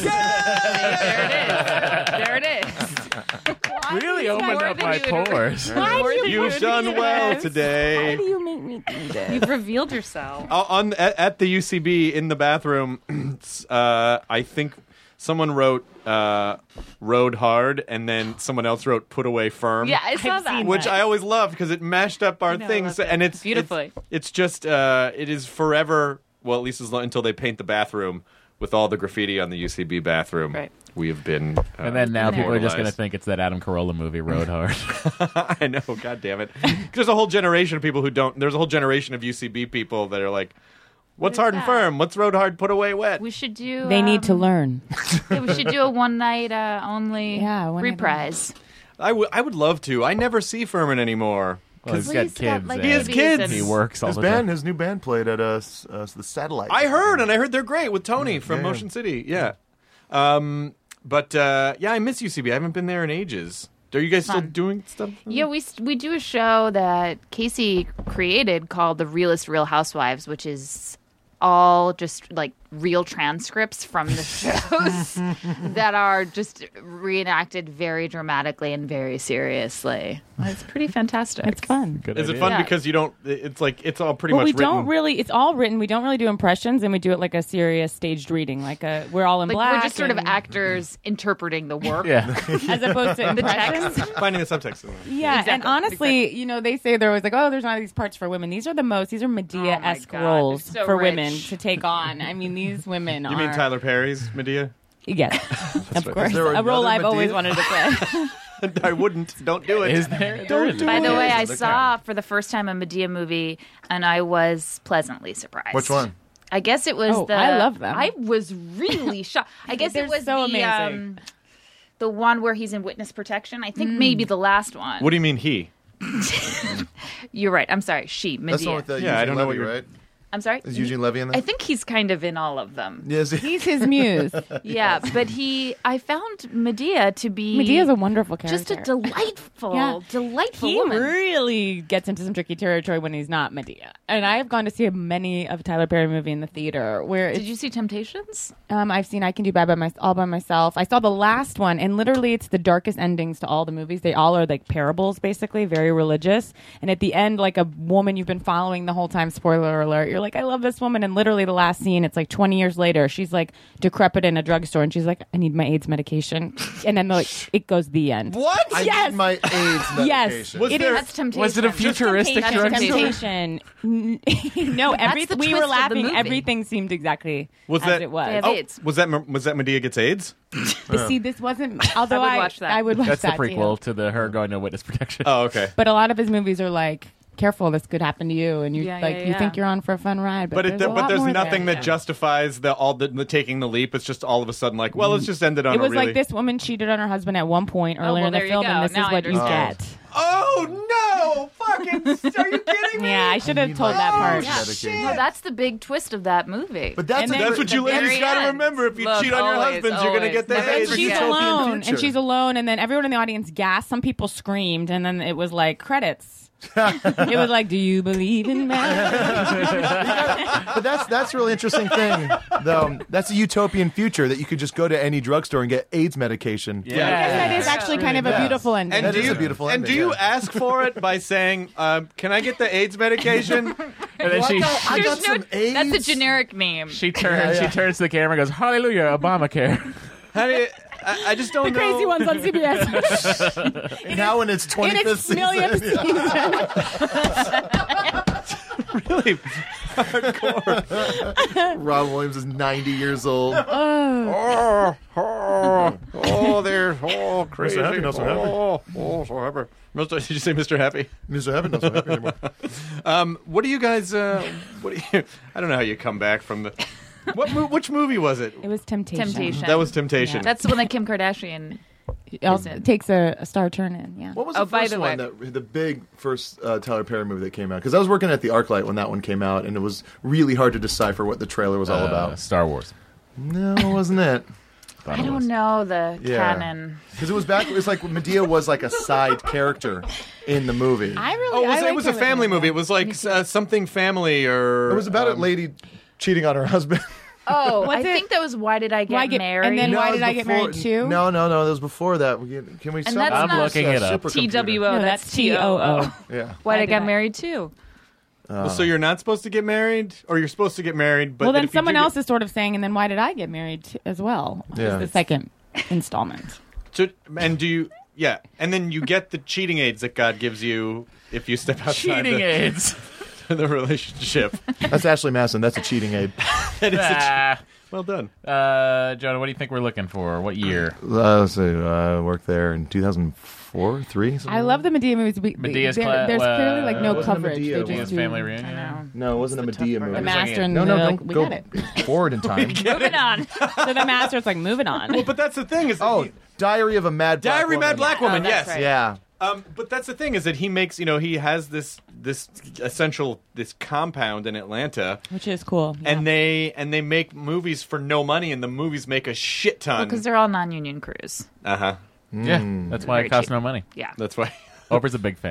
There it is. Really opened more up than my you would- pores. Why do you You've put done me well this? Why today. do you make me do this? You've revealed yourself. At the UCB in the bathroom, I think someone wrote "rode hard" and then someone else wrote "put away firm." Yeah, I saw that. which I always loved because it mashed up our know, I things, loved it. and it's Beautifully. It's just it is forever. Well, at least until they paint the bathroom with all the graffiti on the UCB bathroom. Right. We have been. And then now people are just going to immortalized. think it's that Adam Carolla movie, Road Hard. I know, God damn it. There's a whole generation of people who don't. There's a whole generation of UCB people that are like, "What's What hard is and that? firm? What's road hard? Put away wet." We should do. They need to learn. Yeah, we should do a one night only Yeah, one night reprise. I would love to. I never see Furman anymore. Well, he's Well, got he's got, kids. like, He has and kids. He works all His the band, time. his new band played at the Satellite. I heard they're great with Tony from yeah. Motion City. Yeah. But I miss UCB. I haven't been there in ages. Are you guys still Fun. doing stuff? Yeah, we do a show that Casey created called The Realest Real Housewives, which is all just like real transcripts from the shows that are just reenacted very dramatically and very seriously. It's pretty fantastic. It's fun. Good Is it idea. fun Yeah. because you don't? It's like it's all pretty Well, much we written. don't really. It's all written. We don't really do impressions, and we do it like a serious staged reading. Like we're all in Like black. we're just sort of and- actors interpreting the work. Yeah. as opposed to impressions. finding the subtext. Yeah, and honestly, they say they're always like, oh, there's not these parts for women. These are These are Medea-esque God, roles they're so for rich. women to take on. I mean, these women You are. mean Tyler Perry's Medea? Yes, of course. Is there A role another I've always Medea? wanted to play. I wouldn't. Don't do it. Is there? There isn't. By the way, I Okay. saw for the first time a Medea movie, and I was pleasantly surprised. Which one? I guess it was Oh, the. I love them. I was really shocked. I guess They're it was so the amazing. the one where he's in witness protection. I think maybe the last one. What do you mean he? You're right. I'm sorry. She Medea. That's the one with Yeah, I Eugene don't know Levy, what you're- right? I'm sorry. Is Eugene Levy in that? I think he's kind of in all of them. Yes. He's his muse. Yeah, but I found Medea to be Medea's a wonderful character. just a delightful, Yeah. delightful He woman. really gets into some tricky territory when he's not Medea. And I have gone to see many of Tyler Perry movie in the theater where Did you see Temptations? I've seen I Can Do Bad all by myself. I saw the last one, and literally it's the darkest endings to all the movies. They all are like parables, basically, very religious. And at the end, like a woman you've been following the whole time, spoiler alert, you're like, I love this woman. And literally the last scene, it's like 20 years later, she's like decrepit in a drugstore, and she's like, I need my AIDS medication. And then like it goes the end. What? I Yes. need my AIDS Yes. medication. Was It there- is- That's Temptation. Was it a futuristic That's drugstore? Temptation. Temptation. No, the we twist were of the laughing. movie. Everything seemed exactly Was as that- it was. They have Oh, AIDS. was that Medea gets AIDS? See, this wasn't. Although I would watch that. I would watch That's the that prequel too. to the her going to witness protection. Oh, okay. But a lot of his movies are like, careful, this could happen to you, and you Yeah, like yeah, you yeah. think you're on for a fun ride, but But there's a lot there's more nothing there. that justifies the taking the leap. It's just all of a sudden like, well, let's just end it on It was a really. like this woman cheated on her husband at one point earlier well, in the there you film, go. and this Now is I what you understand. get. Oh no! Fucking! Are you kidding me? Yeah, I should have told that part. Yeah. Medication. No, that's the big twist of that movie. But that's And a then- That's what you The ladies very got to end. remember. If you Look, cheat on your always, husbands, you're gonna get the always. AIDS. Never She's forget. alone, future. and she's alone, and then everyone in the audience gasped. Some people screamed, and then it was like credits. It was like, do you believe in marriage? But that's a really interesting thing, though. That's a utopian future that you could just go to any drugstore and get AIDS medication. I guess that is actually kind of a Yeah. beautiful ending. That do is you, a beautiful and ending, do you yeah. ask for it by saying, "Can I get the AIDS medication?" And then she I got some AIDS. That's a generic name. she turns she turns to the camera and goes, Hallelujah, Obamacare. How do you, I just don't the know. crazy ones on CBS. Now in its 25th in its season. millionth season. Really? Robin Williams is 90 years old. Oh, they're crazy. Happy, not so happy. So happy. Did you say Mr. Happy? Mr. Heaven doesn't happy anymore. What do you guys? What do you? I don't know how you come back from the. Which movie was it? It was Temptation. Temptation. That was Temptation. That's the one that Kim Kardashian. It also Is it? takes a star turn in. Yeah. What was Oh, the by first the one? way. The big first Tyler Perry movie that came out? Because I was working at the ArcLight when that one came out, and it was really hard to decipher what the trailer was all about. Star Wars. No, it wasn't it? I don't know the Yeah. canon. Because it was back. It was like Medea was like a side character in the movie. it was a family movie. It was like something family or. It was about a lady cheating on her husband. Oh, I What's it? think that was Why Did I Get Married? and then No, Why it was Did I Get before- Married Too? No, that was before that. Can we? And stop? that's I'm not looking it up. Supercomputer. TWO. No, that's TOO. Yeah. Why Did I Did Get I- Married Too? Well, so you're not supposed to get married, or you're supposed to get married, but Well, then if you someone do else is sort of saying, and then why did I get married as well? Yeah. Is the second installment. and do you? Yeah, and then you get the cheating aids that God gives you if you step outside Cheating aids. the relationship. That's Ashley Madison. That's a cheating aid. That is Ah. well done. Jonah, what do you think we're looking for? What year? Let's see. I worked there in 2004, 3. I love the Medea movies. Medea's There's clearly like no wasn't a coverage. Medea They one. just Medea's do family reunion. No, it wasn't a Medea movie. the master and No, the, don't we go got it. forward in time. Moving on. So the master's like moving on. Well, but that's the thing is. Oh, Diary of a Mad Black Diary Woman. Mad Black Woman. Oh, that's yes. right. Yeah. But that's the thing is that he makes he has this essential this compound in Atlanta, Which is cool. Yeah. and they make movies for no money, and the movies make a shit ton. Because they're all non-union crews. Uh huh. Yeah, that's why Very it costs cheap. no money. Yeah. That's why. Oprah's a big fan.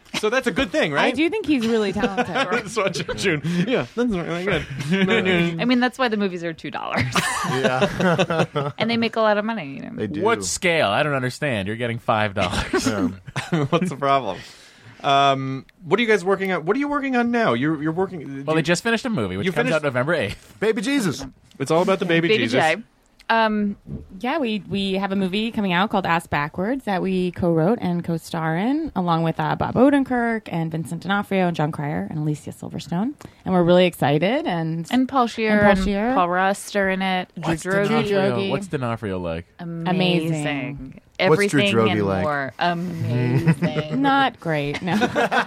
So that's a good thing, right? I do think he's really talented. That's what June. Yeah, that's really good. I mean, that's why the movies are $2. Yeah. And they make a lot of money. You know? They do. What scale? I don't understand. You're getting $5. What's the problem? What are you guys working on? What are you working on now? You're working. Well, they just finished a movie, which You comes finished- out November 8th. Baby Jesus. It's all about the baby Jesus. J. Yeah, we have a movie coming out called Ass Backwards that we co-wrote and co-star in, along with Bob Odenkirk and Vincent D'Onofrio and John Cryer and Alicia Silverstone, and we're really excited. And And Paul Scheer and Paul Rust are in it. Drew Droege. Droege. What's D'Onofrio like? Amazing. What's Drew Everything Droege and like? more. Amazing. not great. No.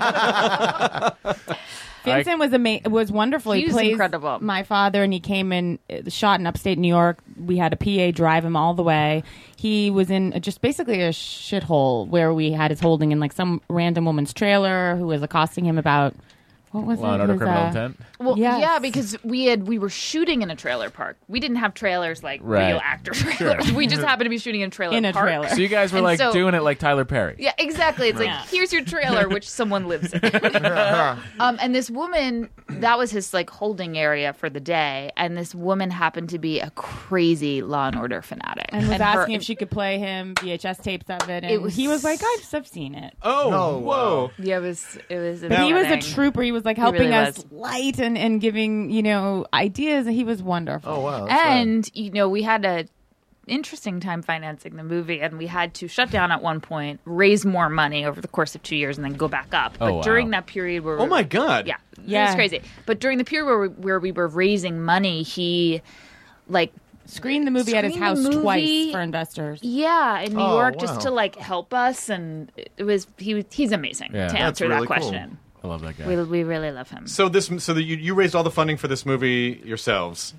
Vincent was wonderful. He was plays incredible. my father, and he came in, shot in upstate New York. We had a PA drive him all the way. He was in just basically a shithole where we had his holding in like some random woman's trailer who was accosting him about what was Law it? and Order His, Criminal Intent? Well, Yes. yeah, because we were shooting in a trailer park. We didn't have trailers like Right. real actor trailers. We just happened to be shooting in a trailer In a park. trailer. So you guys were And like so- doing it like Tyler Perry. Yeah, exactly. It's like, here's your trailer, which someone lives in. And this woman, that was his like holding area for the day. And this woman happened to be a crazy Law and Order fanatic. and was her- asking if she could play him VHS tapes of it. And was- he was like, I've seen it. Oh, whoa. Yeah, it was. But he was a amazing. trooper. He was like helping really us was. light and giving, ideas. And he was wonderful. Oh, wow. that's And we had a interesting time financing the movie, and we had to shut down at one point, raise more money over the course of 2 years, and then go back up. But Oh, wow. during that period where Oh my God. yeah, it Yeah. was crazy. But during the period where we were raising money, he like Screened the movie at his Screened house the movie. twice for investors. in New Oh, York wow. just to like help us, and he's amazing Yeah. to That's answer really that cool. question. I love that guy. We really love him. So you raised all the funding for this movie yourselves.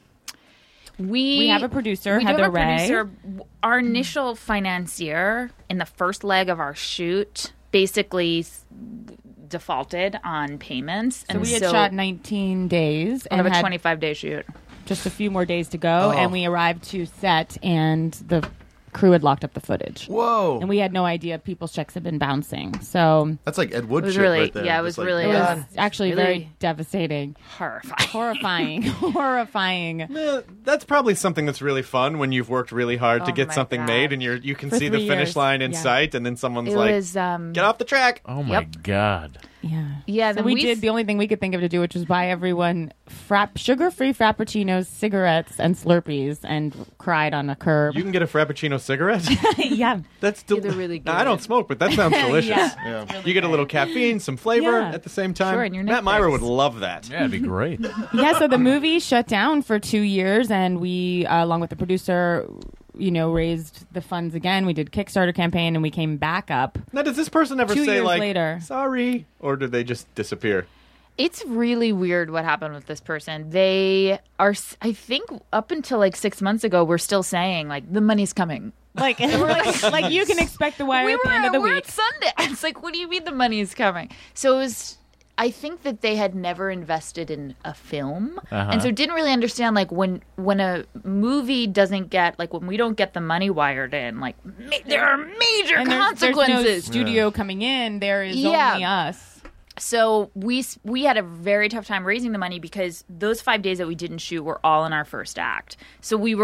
We have a producer, We do Heather have a Ray. producer. Our initial financier in the first leg of our shoot basically defaulted on payments, So we had shot 19 days out and of a had 25-day shoot. just a few more days to go, and we arrived to set, and the crew had locked up the footage. Whoa. And we had no idea people's checks had been bouncing. So That's like Ed Wood It was shit really- right there. yeah, it Just was like, really, it God. was actually really very devastating. Horrifying. Horrifying. That's probably something that's really fun when you've worked really hard to Oh get my something God. made, and you can For see the 3 finish years. line in Yeah. sight, and then someone's It like, was "Get off the track." Oh my Yep. God. Yeah. Yeah, So then we we did the only thing we could think of to do, which was buy everyone sugar-free frappuccinos, cigarettes, and Slurpees, and cried on a curb. You can get a Frappuccino cigarette. yeah. That's they're really good. I don't smoke, but that sounds delicious. Yeah. You get a little caffeine, some flavor Yeah. at the same time. Sure, and your Matt neck Myra breaks. would love that. Yeah, it'd be great. Yeah, so the movie shut down for 2 years, and we, along with the producer, raised the funds again. We did Kickstarter campaign, and we came back up. Now, does this person ever 2 say years like, later. "Sorry," or do they just disappear? It's really weird what happened with this person. They are, I think, up until like 6 months ago, we're still saying like the money's coming. Like, like you can expect the wire at the end of the we're week. at Sundance. Like, what do you mean the money's coming? So it was. I think that they had never invested in a film, and so didn't really understand like when a movie doesn't get like when we don't get the money wired in, like there are major And there's no consequences. studio coming in. There is Yeah. only us. So we had a very tough time raising the money because those 5 days that we didn't shoot were all in our first act. So we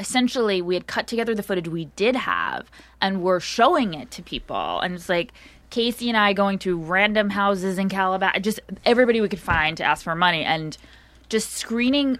had cut together the footage we did have and we're showing it to people. And it's like Casey and I going to random houses in Calabasas, just everybody we could find to ask for money and just screening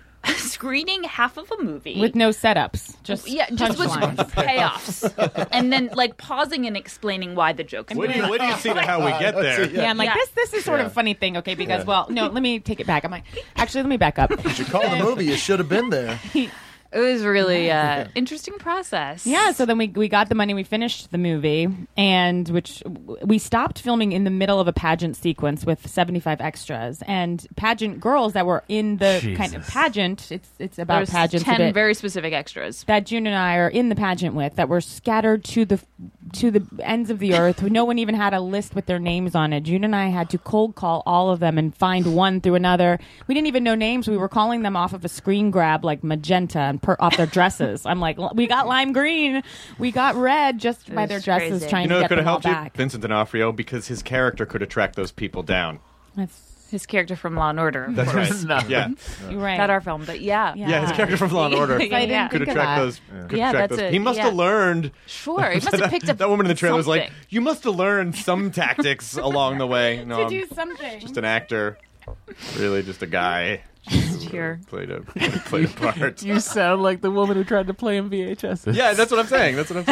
half of a movie. With no setups. Just Just with punchlines. payoffs. And then like pausing and explaining why the joke's What do you see to how we get there? Yeah, I'm like, Yeah. this is sort of a funny thing, okay? Because, well, no, let me take it back. I'm like, actually, let me back up. You should call the movie. You should have been there. It was really interesting process. Yeah, so then we got the money, we finished the movie, and which we stopped filming in the middle of a pageant sequence with 75 extras and pageant girls that were in the kind of Jesus. pageant. It's about There's pageants. a 10 bit, very specific extras. that June and I are in the pageant with that were scattered to the to the ends of the earth. No one even had a list with their names on it. June and I had to cold call all of them and find one through another. We didn't even know names. We were calling them off of a screen grab, like magenta, and off their dresses. I'm like, we got lime green, we got red, just by their dresses, crazy. trying You know, to it get could them have all helped you, back. Vincent D'Onofrio, because his character could have tracked those people down. His character from Law and Order. Of That's course. right. Yeah. You're right. Not our film, but yeah. Yeah, his character from Law and Order. Yeah, yeah. Could have think of tracked that. those. Could Yeah, have tracked that's those. it, He must yeah. have learned. Sure, he must have picked up That woman in the trailer was like, something. "You must have learned some tactics along the way." No, to I'm do something. just an actor. Really, just a guy. here. Played a part. You sound like the woman who tried to play in VHS. Yeah, that's what I'm saying.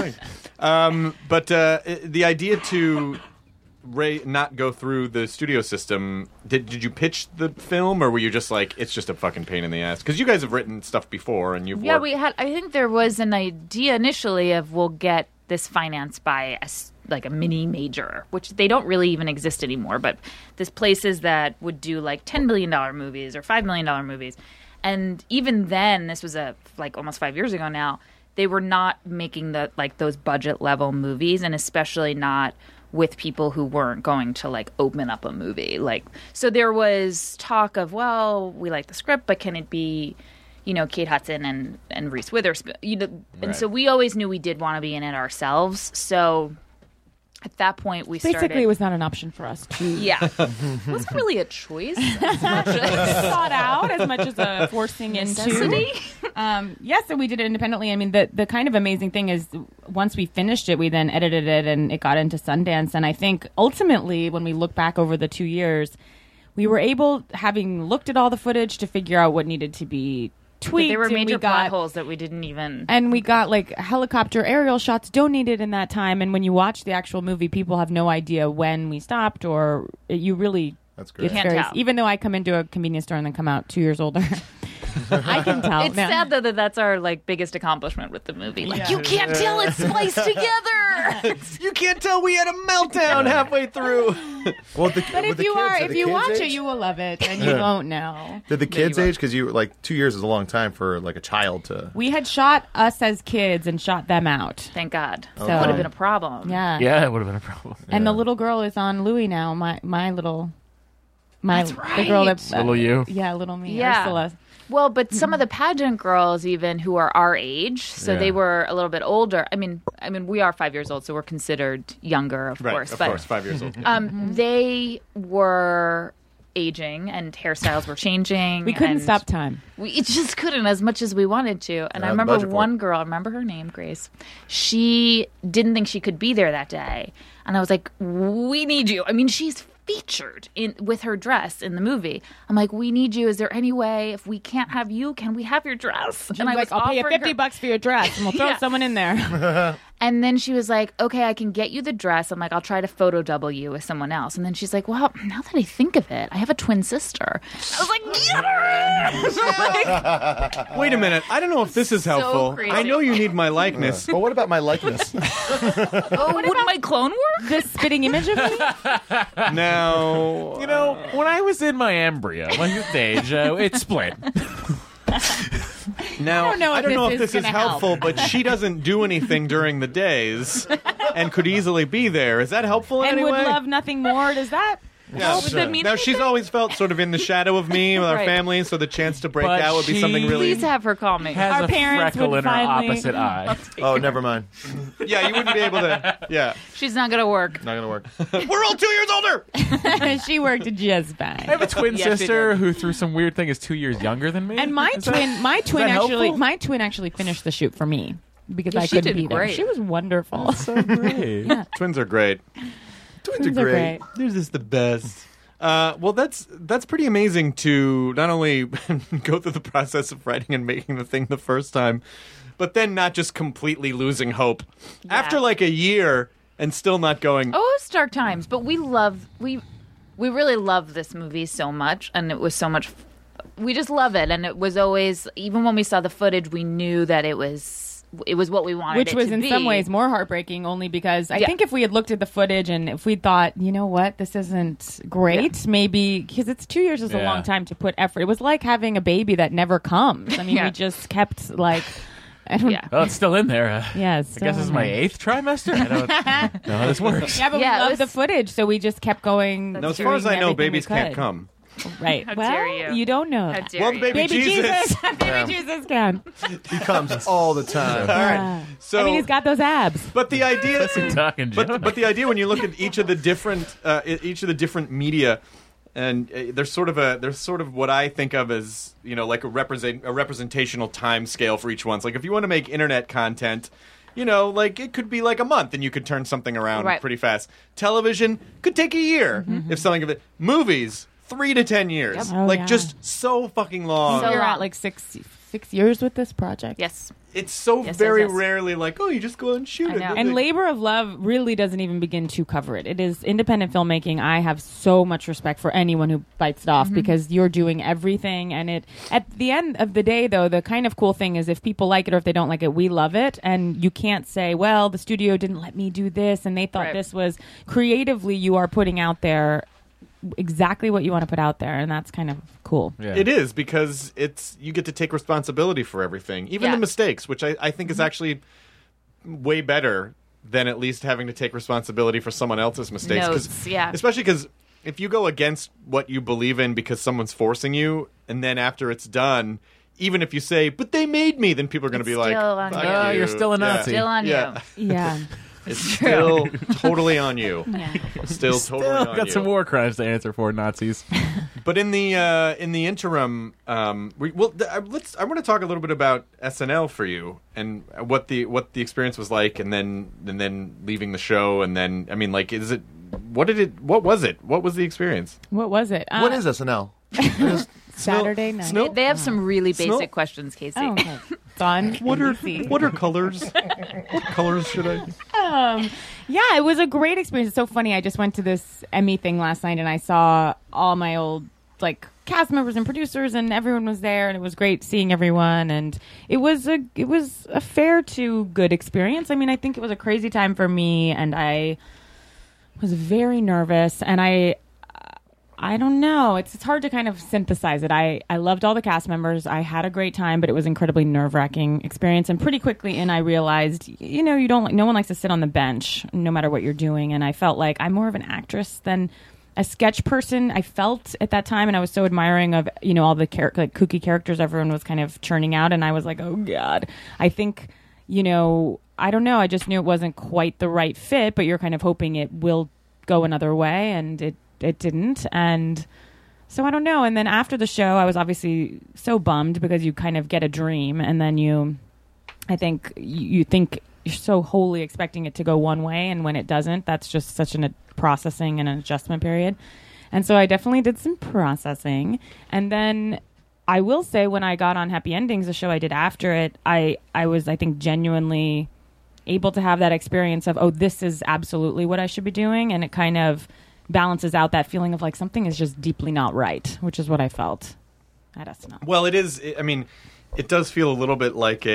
But the idea to not go through the studio system, did you pitch the film, or were you just like, it's just a fucking pain in the ass? Because you guys have written stuff before, and you've Yeah, worked. I think there was an idea initially of we'll get this financed by like a mini major, which they don't really even exist anymore. But there's places that would do like $10 million movies or $5 million movies, and even then, this was like almost 5 years ago now. They were not making those budget level movies, and especially not with people who weren't going to like open up a movie. So there was talk of, well, we like the script, but can it be, Kate Hudson and Reese Witherspoon? And so we always knew we did want to be in it ourselves. So at that point, we started. Basically, it was not an option for us to Yeah, it wasn't really a choice. As much as thought out as much as a forcing necessity. into. Yes, and we did it independently. I mean, the kind of amazing thing is once we finished it, we then edited it and it got into Sundance. And I think ultimately, when we look back over the 2 years, we were able, having looked at all the footage, to figure out what needed to be tweaked. There were and we major got- plot holes that we didn't even. And we got like helicopter aerial shots donated in that time. And when you watch the actual movie, people have no idea when we stopped, or you really. That's great. Can't tell. Even though I come into a convenience store and then come out 2 years older, I can tell. It's now. sad though that that's our biggest accomplishment with the movie. Like you can't tell it's spliced together. You can't tell we had a meltdown halfway through. Well, But if you watch it, you will love it, and you won't know. Did the kids age? Because you like 2 years is a long time for like a child to. We had shot us as kids and shot them out. Thank God. So- That would have been a problem. Yeah. Yeah, it would have been a problem. And the little girl is on Louis now. That's the girl that Little you. Yeah, little me. Yeah. Ursula. Well, but some of the pageant girls, even who are our age, so Yeah. they were a little bit older. I mean, we are 5 years old, so we're considered younger, of course. Of But course, 5 years old. they were aging, and hairstyles were changing. We couldn't and stop time. We just couldn't as much as we wanted to. And I the remember budget for one it. girl, I remember her name, Grace. She didn't think she could be there that day. And I was like, we need you. I mean, she's featured with her dress in the movie. I'm like, we need you. Is there any way, if we can't have you, can we have your dress? And I was like, I'll pay you offering her- $50 for your dress, and we'll throw Yeah. someone in there. And then she was like, okay, I can get you the dress. I'm like, I'll try to photo double you with someone else. And then she's like, well, now that I think of it, I have a twin sister. I was like, get her! Wait a minute. I don't know if this is helpful. crazy. I know you need my likeness. Well, what about my likeness? Wouldn't my clone work? This spitting image of me? Now, You know, when I was in my embryo, my stage, it split. now don't know if this is is gonna help. helpful, but she doesn't do anything during the days and could easily be there. Is that helpful in And any would way? love nothing more. Does that? Yeah. Would that mean Now, she's always felt sort of in the shadow of me with our Right. family, so the chance to break But out would be she- something really. Please have her call me. Has Our a parents freckle would in her finally- opposite eye. Oh, never mind. Yeah, you wouldn't be able to. Yeah, She's not going to work. Not gonna work. we're all 2 years older. She worked just I fine. have a twin Yeah, she sister did. who, through some weird thing, is 2 years younger than me. And my Is that- twin that helpful? actually finished the shoot for me because Yeah, I she couldn't did be there. great. She was wonderful. So great. Twins are great. Twins are great. They're just the best. Well, that's pretty amazing to not only go through the process of writing and making the thing the first time, but then not just completely losing hope after like a year and still not going. Oh, it's dark times, but we really love this movie so much, and it was so much. We just love it, and it was always, even when we saw the footage, we knew that it was what we wanted. Which it was to in be. some ways more heartbreaking, only because I Yeah. think if we had looked at the footage and if we thought, you know what, this isn't great, maybe because it's 2 years is a Yeah. long time to put effort. It was like having a baby that never comes. I mean, Yeah. we just kept like I don't. Yeah. Oh, it's still in there. Yeah, I it's guess this is my 8th trimester. I don't know how this works. Yeah, but Yeah, we it love was- the footage, so we just kept going. No, as far as I know, babies can't come. Right. How well, dare you. don't know. How that. dare Well, you. the baby Jesus. baby Jesus can. He comes all the time. All right. So, I mean, he's got those abs. but the idea, Talking Jonah. but the idea when you look at each of the different media, and there's sort of what I think of as like a representational time scale for each one. So like if you want to make internet content, like it could be like a month and you could turn something around Right. pretty fast. Television could take a year if something of it. Movies 3 to 10 years, Yep. Oh, like yeah. just so fucking long. So You're long. at like six years with this project. Yes. It's so Yes, very yes, yes. rarely like, oh, you just go and shoot I it. know. And Labor of Love really doesn't even begin to cover it. It is independent filmmaking. I have so much respect for anyone who bites it off because you're doing everything. And at the end of the day, though, the kind of cool thing is if people like it or if they don't like it, we love it. And you can't say, well, the studio didn't let me do this and they thought Right. this was creatively. You are putting out there exactly what you want to put out there, and that's kind of cool. Yeah. It is because you get to take responsibility for everything, even Yeah. the mistakes, which I think is actually way better than at least having to take responsibility for someone else's mistakes. 'Cause- Notes, yeah. Especially because if you go against what you believe in because someone's forcing you, and then after it's done, even if you say, "But they made me," then people are going to be It's like, still on "Fuck you. Oh, you." you're still a Yeah. Nazi. Still on Yeah. Yeah. It's still totally on you. Still totally Still on got you. some war crimes to answer for, Nazis. But in the interim, I want to talk a little bit about SNL for you and what the experience was like, and then leaving the show, and then what was it? What was the experience? What was it? What is SNL? Saturday night? Snow- They have some really basic Smell- questions, Casey. Oh, okay. Fun. What are Easy. colors? What colors should I? Yeah, it was a great experience. It's so funny. I just went to this Emmy thing last night, and I saw all my old cast members and producers, and everyone was there, and it was great seeing everyone. And it was a fair to good experience. I mean, I think it was a crazy time for me, and I was very nervous, and I don't know. It's hard to kind of synthesize it. I loved all the cast members. I had a great time, but it was incredibly nerve-wracking experience. And pretty quickly I realized, no one likes to sit on the bench no matter what you're doing. And I felt like I'm more of an actress than a sketch person. I felt at that time, and I was so admiring of, all the kooky characters everyone was kind of churning out. And I was like, oh God, I think, I don't know. I just knew it wasn't quite the right fit, but you're kind of hoping it will go another way. And it didn't, and so I don't know. And then after the show, I was obviously so bummed because you kind of get a dream, and then I think you're so wholly expecting it to go one way, and when it doesn't, that's just such a processing and an adjustment period. And so I definitely did some processing, and then I will say when I got on Happy Endings, the show I did after it, I was, I think, genuinely able to have that experience of, oh, this is absolutely what I should be doing, and it kind of balances out that feeling of like something is just deeply not right, which is what I felt at SNL. Well, it is. I mean, it does feel a little bit like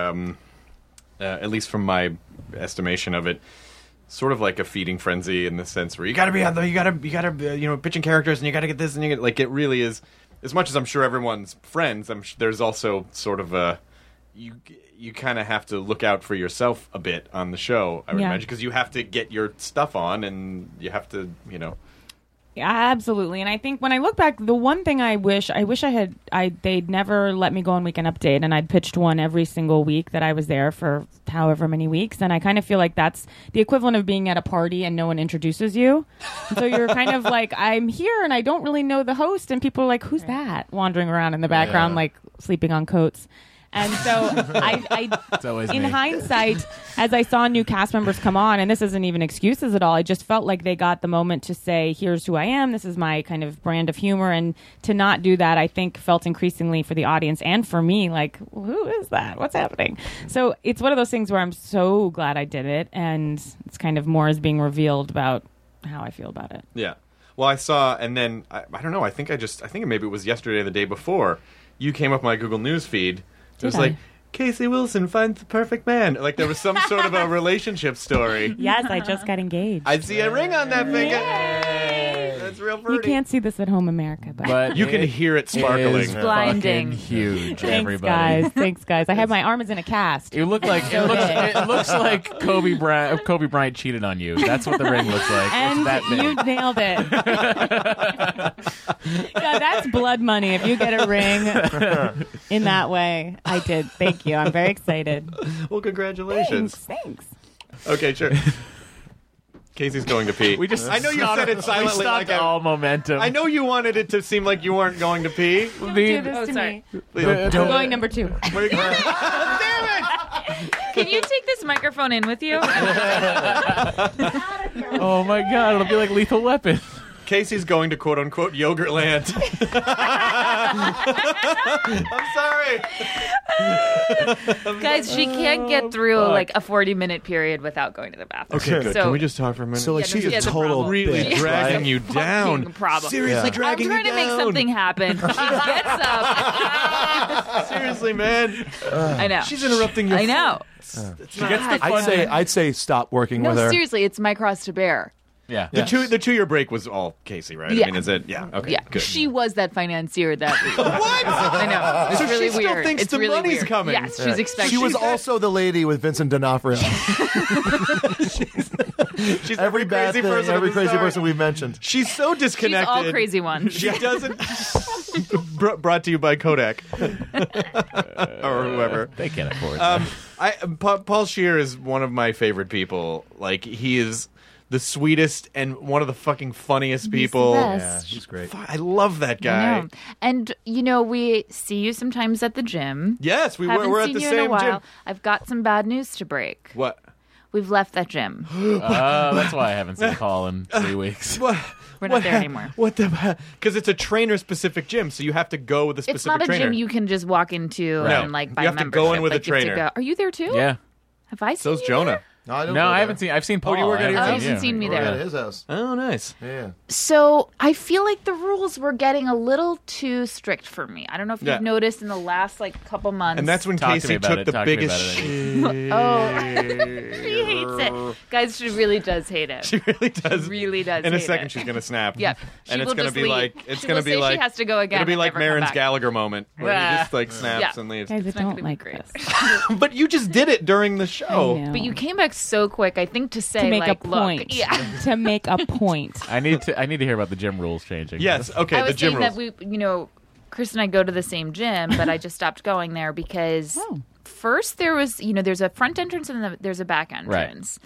at least from my estimation of it, sort of like a feeding frenzy in the sense where you got to be on you got to pitching characters, and you got to get this, and you get it really is. As much as I'm sure everyone's friends, there's also sort of a you kind of have to look out for yourself a bit on the show, I would imagine, because you have to get your stuff on, and you have to, Yeah, absolutely. And I think when I look back, the one thing I wish they'd never let me go on Weekend Update, and I'd pitched one every single week that I was there for however many weeks. And I kind of feel like that's the equivalent of being at a party and no one introduces you. And so you're kind of like, I'm here and I don't really know the host, and people are like, who's that? Wandering around in the background, like sleeping on coats. And so It's always in me. hindsight, as I saw new cast members come on, and this isn't even excuses at all, I just felt like they got the moment to say, here's who I am, this is my kind of brand of humor. And to not do that, I think felt increasingly for the audience and for me, like, who is that? What's happening? So it's one of those things where I'm so glad I did it, and it's kind of more is being revealed about how I feel about it. Yeah. Well, I saw, and then I don't know. I think maybe it was yesterday or the day before. You came up my Google News feed. It was like, Casey Wilson finds the perfect man. Like there was some sort of a relationship story. Yes, I just got engaged. I see a ring on that finger. That's real You pretty. can't see this at home, America, but You can hear it sparkling. is Blinding. fucking huge, thanks, everybody. guys. Thanks, guys. I have my arm is in a cast. You look like it looks like Kobe Bryant cheated on you. That's what the ring looks like. And it's that big. you nailed it. Yeah, that's blood money. If you get a ring in that way, I did. Thank you. I'm very excited. Well, congratulations. Thanks. Okay, sure. Casey's going to pee. I know you said it silently. We stopped all momentum. I know you wanted it to seem like you weren't going to pee. Don't do this to sorry. me. Please. I'm going number 2. Damn it! Can you take this microphone in with you? Oh my god, it'll be like Lethal Weapon. Casey's going to quote unquote yogurt land. I'm sorry. Guys, she can't get through like a 40-minute period without going to the bathroom. Okay, good. So, Can we just talk for a minute? So, like, Yeah, no, she's she a has a total problem. really bitch, dragging right? you down. fucking problem. Seriously, Like, dragging I'm trying you to make down. something happen. She gets up. Seriously, man. I know. She's interrupting your. I know. She gets the fun. I'd say stop working No, with her. seriously, it's my cross to bear. Yeah. The 2-year break was all Casey, right? Yeah. I mean, is it? Yeah. Okay. Yeah, Good. she was that financier that week. What? I know. It's So she really still weird. thinks it's the really money's weird. coming. Yes, she's expecting. She was also the lady with Vincent D'Onofrio. She's Every bad crazy thing, person. every at the crazy start. person we've mentioned. She's so She's disconnected. all crazy ones. She doesn't. Brought to you by Kodak or whoever. They can't afford that. Paul Scheer is one of my favorite people. Like, he is the sweetest and one of the fucking funniest people. best. Yeah, she's great. I love that I guy. know. And we see you sometimes at the gym. Yes, Haven't we're at seen the you in a same while. gym. I've got some bad news to break. What? We've left that gym. That's why I haven't seen Paul in 3 weeks. What? We're not there anymore. What the? Because it's a trainer-specific gym, so you have to go with a specific It's not a trainer. gym you can just walk into Right. and like You buy have a to membership. go in with a Like, you have to trainer. go- Are you there too? Yeah. Have I seen So's you Jonah. there? don't No, go I there. haven't seen. I've seen Paul. you work at I your haven't house? seen Oh, you've seen me We're there. at his house. Oh, nice. Yeah. So I feel like the rules were getting a little too strict for me. I don't know if Yeah. you've noticed in the last like couple months. And that's when Talk to me Casey about took it. the Talk to me biggest about shit. Oh, she hates it, guys. She really does hate it. She really does. really does. In a hate second, it. she's gonna snap. Yep. And She it's will gonna just be leave. like it's She gonna will be say she like has to go again It'll be and like never come Maron's back. Gallagher moment where Yeah. he just like snaps Yeah. and leaves. Guys, I not don't gonna be like great. this. But you just did it during the I show. know. But you came back so quick. I think to say to make like, a point. look, yeah. To make a point. I need to hear about the gym rules changing. Yes. Okay. I The was gym saying rules. that Chris and I go to the same gym, but I just stopped going there because first there was, there's a front entrance and then there's a back entrance.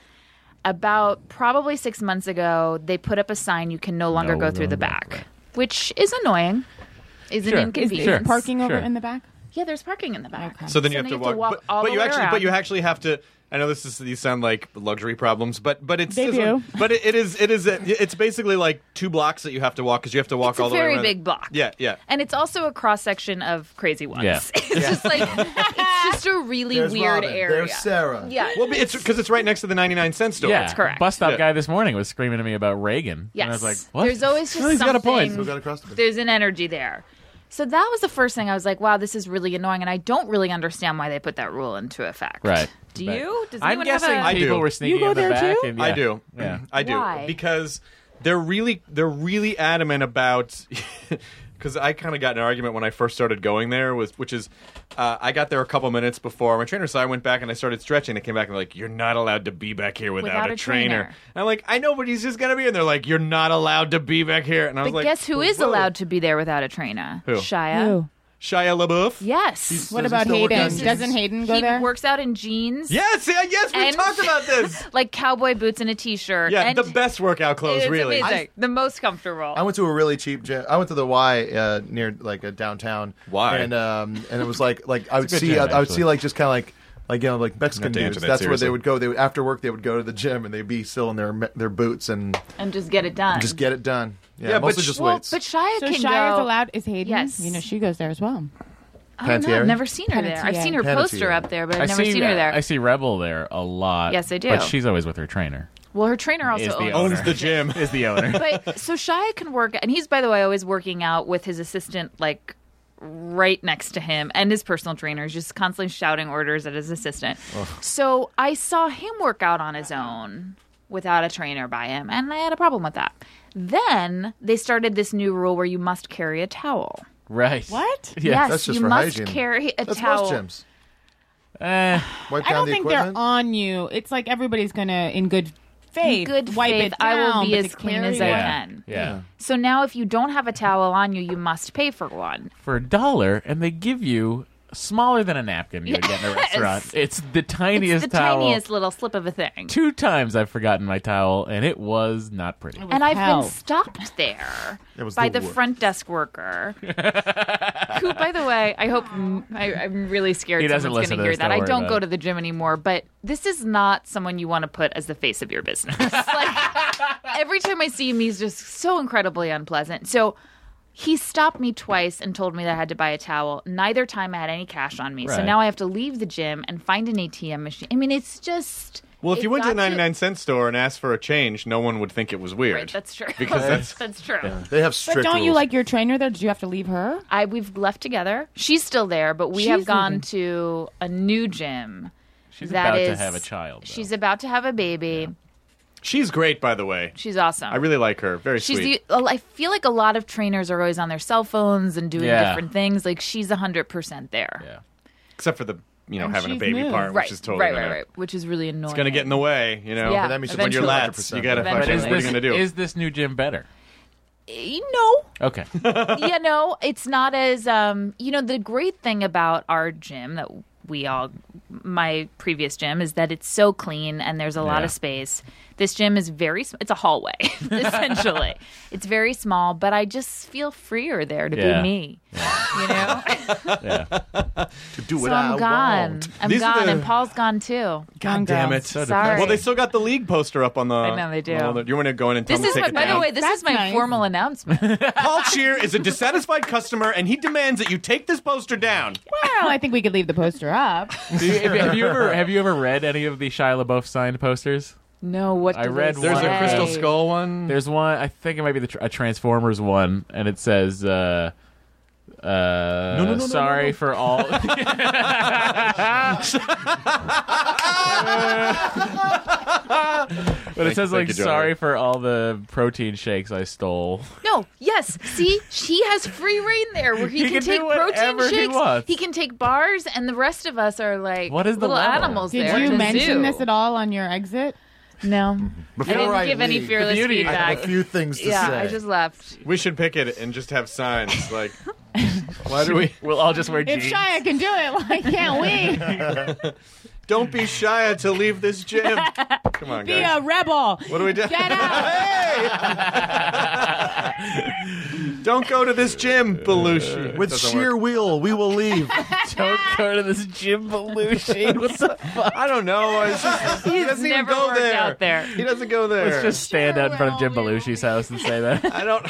About probably 6 months ago, they put up a sign you can no longer go through the back, which is annoying. Is Sure. an Is inconvenience. parking over Sure. in the back? Yeah, there's parking in the back. So then you have to walk. all But the you way actually, around. but you actually have to. I know these sound like luxury problems, but it's They do. But it's basically like 2 blocks that you have to walk because you have to walk It's all a the way very around. big block. Yeah, yeah. And it's also a cross section of crazy ones. Yeah. It's just like it's just a really There's weird Robin. area. There's Sarah. Yeah. Well, it's because it's right next to the 99-cent store. Yeah, That's correct. Bus stop Yeah. guy this morning was screaming to me about Reagan. Yes. And I was like, what? There's always just Well, he's got a point. something. So got across the There's an energy there. So that was the first thing I was like, wow, this is really annoying. And I don't really understand why they put that rule into effect. Right. Do Right. you? Does I'm anyone have guessing a... I do. people were sneaking You go in the there back. too? And, yeah. I do. Yeah. I do. Why? Because they're really adamant about. Because I kind of got in an argument when I first started going there, which is I got there a couple minutes before my trainer, so I went back and I started stretching. They came back and they're like, "You're not allowed to be back here without a trainer." And I'm like, "I know, but he's just gonna be." And they're like, "You're not allowed to be back here." And I was But like, guess who is whoa. allowed to be there without a trainer? Who? Shia. Who? Shia LaBeouf? Yes. What Does he about still work Hayden? out? Doesn't Hayden go He there? works out in jeans. Yes, we And- talked about this. Like cowboy boots and a t-shirt. Yeah, and the best workout clothes, It's really. amazing. The most comfortable. I went to a really cheap gym. I went to the Y near like a downtown. Y? and it was like I would good see gym, I would actually. see like just kind of like like Mexican have to answer dudes. that That's where seriously. they would go. They would, after work they would go to the gym and they'd be still in their boots and and just get it done. just get it done. Yeah, Yeah, but mostly just well, weights. but Shia So can Shire's go. allowed. Is Hayden? Yes. She goes there as well. I don't know. Panettiere? I've never seen her there. I've seen her Panettiere. poster up there, but I've never see, seen her there. I see Rebel there a lot. Yes, I do. But she's always with her trainer. Well, her trainer also Is the owns owner. Owns the gym. Is the owner. But so Shia can work, and he's, by the way, always working out with his assistant, like right next to him, and his personal trainer. He's just constantly shouting orders at his assistant. So I saw him work out on his own without a trainer by him, and I had a problem with that. Then they started this new rule where you must carry a towel. Right. What? Yeah. Yes, That's just you for must hygiene. carry a That's towel. most gyms. Wipe I down don't the think equipment. they're on you. It's like everybody's gonna, in good faith, Good wipe faith, it down. I will be but as to clean carry as I it- can. Yeah. So now if you don't have a towel on you, you must pay for one. For $1, and they give you smaller than a napkin you would get in a Yes. restaurant. It's the tiniest It's the towel. tiniest little slip of a thing. 2 times I've forgotten my towel, and it was not pretty. And I've hell. been stopped there It was by the the worst. front desk worker, who, by the way, I hope I'm really scared He doesn't someone's listen going to to hear this, that. don't I worry don't about go it. to the gym anymore, but this is not someone you want to put as the face of your business. Like, every time I see him, he's just so incredibly unpleasant. So he stopped me twice and told me that I had to buy a towel. Neither time I had any cash on me. So Right. now I have to leave the gym and find an ATM machine. I mean, it's just... Well, if it you went to the got 99-cent store and asked for a change, no one would think it was weird. Right, that's true. Because that's true. They have But strict don't you rules. like your trainer there? Did you have to leave her? We've left together. She's still there, but we She's have gone leaving. to a new gym. She's that about to is- have a child. though. She's about to have a baby. she's great, by the way. She's awesome. I really like her. Very She's sweet. I feel like a lot of trainers are always on their cell phones and doing Yeah. different things. Like she's 100% there. Yeah. Except for the, And having a she's baby new. part, Right, which is totally right, gonna, right. Which is really annoying. It's going to get in the way, Yeah, But that means When you're eventually. lats, you got to But fucking, is what are you going to do? Is this new gym better? No. Okay. It's not as the great thing about our gym that my previous gym is that it's so clean and there's a lot Yeah. of space. This gym is it's a hallway essentially. It's very small, but I just feel freer there to Yeah. be me. You know? Yeah. To do So what I'm I gone. want. I'm These are gone the- and Paul's gone too. God damn it. So Sorry. Well, they still got the league poster up on the... I know they do. You want to go in and tell This them is to take my, it by the down? way, this That's is my nice. formal announcement. Paul Scheer is a dissatisfied customer, and he demands that you take this poster down. Well, I think we could leave the poster up. have you ever read any of the Shia LaBeouf signed posters? No, what I do read they There's say? a Crystal Skull one. There's one. I think it might be a Transformers one, and it says, no, sorry no. for all." But it says Thank like, you, Joey. "Sorry for all the protein shakes I stole." No, yes. See, he has free reign there where he He can can do take protein whatever he shakes. wants. He can take bars, and the rest of us are like What is the little level? animals Did there. you to mention zoo. this at all on your exit? No. Before I didn't I give any leave, fearless The beauty- I have feedback. a few things to Yeah, say. I just left. We should pick it and just have signs like, why do we... We'll all just wear If jeans. Shia can do it, why can't we? Don't be shy to leave this gym. Come on, Be guys. a rebel. What do we do? Get out. Don't go to this gym, Belushi. With Doesn't sheer work. will, we will leave. Don't go to this Jim Belushi. What's the fuck? I don't know. It's just, he doesn't even never go worked there. out there. He doesn't go there. Let's just stand out in front of Jim Belushi's house and say that. I don't.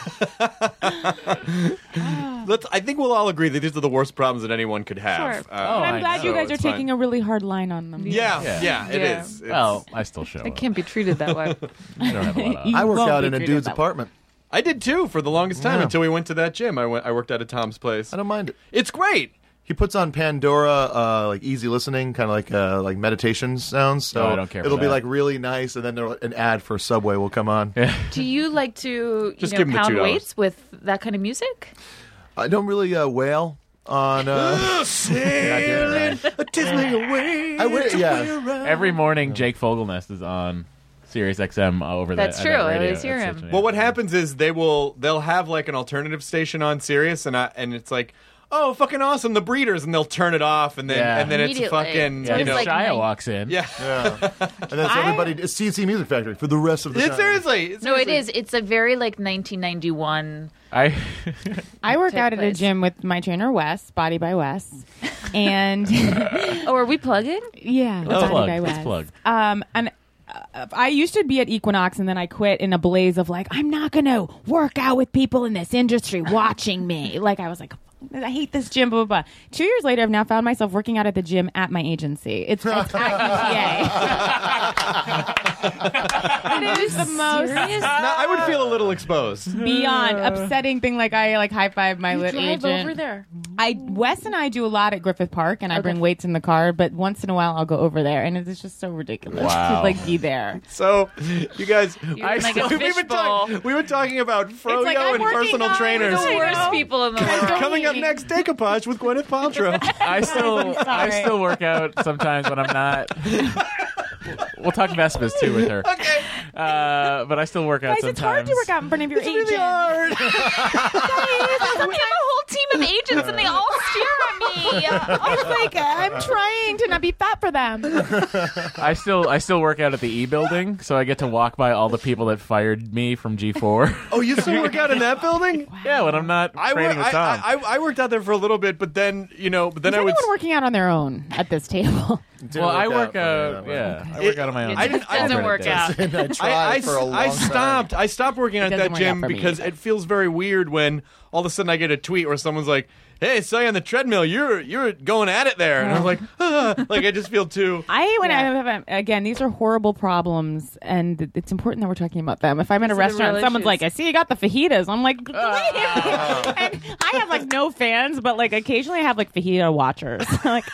I think we'll all agree that these are the worst problems that anyone could have. Sure. But I'm I glad know. you guys are It's fine. taking a really hard line on them. Yeah, Yeah. it Yeah. is. It's- Well, I still show I up. can't be treated that way. I don't have a lot of. You I work won't out be in a treated dude's that way. apartment. I did too for the longest time Yeah. until we went to that gym. I worked out at Tom's place. I don't mind it. It's great. He puts on Pandora, like easy listening, kind of like meditation sounds. So Oh, I don't care for it'll be that. like really nice, and then an ad for Subway will come on. Do you like to Just give him the pound $2. weights with that kind of music? I don't really wail on. Sailing, tizzling away. Yeah. Every morning, Jake Fogelnest is on Sirius XM over That's that. true. That I radio. always hear That's him. such an- Well, what happens is they'll have like an alternative station on Sirius, and it's like, oh, fucking awesome, the Breeders, and they'll turn it off, and then Yeah. it's Immediately. fucking Yeah, It's because like Shia night- walks in. yeah. And then it's everybody. It's CNC Music Factory for the rest of the time. Seriously. No, it is. It's a very like 1991. I I work Take out at a place. gym with my trainer Wes, Body by Wes, and Oh, are we plugging? yeah, Let's Body plug. by Let's Wes. plug. And I used to be at Equinox, and then I quit in a blaze of like, I'm not gonna work out with people in this industry watching me. Like I was like, I hate this gym. Blah blah blah. 2 years later, I've now found myself working out at the gym at my agency. It's at UTA. It is the most Now, I would feel a little exposed. beyond upsetting thing. Like I high five my lit Drive agent. over there. Wes and I do a lot at Griffith Park, and I bring weights in the car. But once in a while, I'll go over there, and it's just so ridiculous Wow. to be there. So, you guys, like a fishbowl. we've been talking about froyo like I'm and working personal on trainers. The worst people in the world. Coming up next, decoupage with Gwyneth Paltrow. I still work out sometimes when I'm not. We'll talk Vespas too with her. Okay. But I still work out Guys, sometimes. it's hard to work out in front of your agent. Really hard. I have a whole team of agents and they all stare at me. I was like, I'm trying to not be fat for them. I still work out at the E building, so I get to walk by all the people that fired me from G4. Oh, you still work out in that building? Yeah, when I'm not training with Tom. I worked out there for a little bit, but then, Is I would. anyone working out on their own at this table? Well, I work out. Yeah, I work out on my own. It just doesn't work out. And I tried for a long time. I stopped working out at doesn't that work out gym for me because either. it feels very weird when all of a sudden I get a tweet where someone's like, "Hey, I saw you on the treadmill. You're going at it there," and I'm like, like I just feel too. I have again, these are horrible problems, and it's important that we're talking about them. If I'm in a These are the restaurant, real someone's issues. like, "I see you got the fajitas," I'm like, "Leave." And I have no fans, but occasionally I have fajita watchers.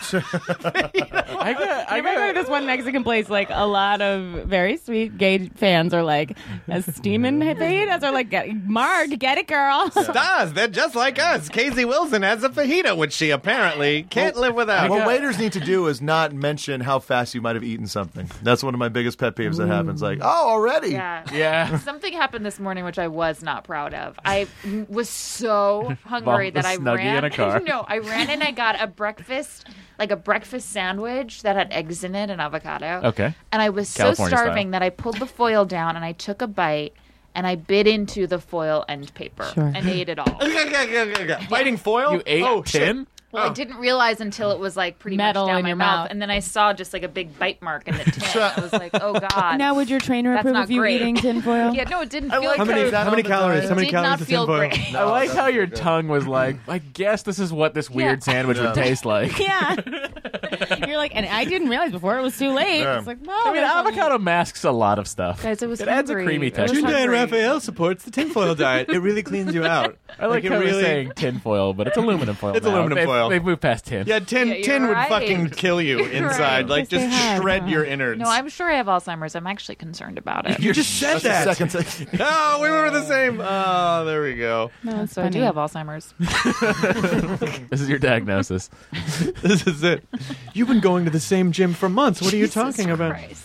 I remember this one Mexican place, a lot of very sweet gay fans are steaming fajitas are Marg, get it, girl. Stars, they're just like us. Casey Wilson has a fajita, which she apparently can't live without. What waiters need to do is not mention how fast you might have eaten something. That's one of my biggest pet peeves that happens. Oh, already? Yeah. Something happened this morning which I was not proud of. I was so hungry Bump that a I Snuggie ran. in a car. No, I ran and I got a breakfast sandwich that had eggs in it and avocado. Okay. And I was California so starving style. that I pulled the foil down and I took a bite and I bit into the foil end paper and ate it all. Biting foil? You ate tin? Well, I didn't realize until it was pretty Metal much down in my your mouth, mouth. and then I saw just a big bite mark in the tin. I was like, "Oh God!" Now, would your trainer That's approve not of you great. eating tinfoil? Yeah, no, it didn't I feel like like how it. is that How many on the calories? diet? How many Did not calories is feel tinfoil? great. No, I like that's how your good. tongue was like, I guess this is what this weird sandwich would taste like. Yeah. You're and I didn't realize before it was too late. Yeah. It's I mean, avocado masks a lot of stuff. Guys, it was It adds a hungry. creamy It was texture. June hungry. and Raphael supports the tinfoil diet. It really cleans you out. I like it how really we're saying tin foil, but it's aluminum foil. It's now. aluminum foil. They've moved past tin. Yeah, tin you're would right. fucking kill you inside. right. Like, Yes, just they have, shred your innards. No, I'm sure I have Alzheimer's. I'm actually concerned about it. You just said That's the that. second. Oh, we were the same. Oh, there we go. No, it's So I do have Alzheimer's. This is your diagnosis. This is it. You've been going to the same gym for months. What are you talking about? Christ.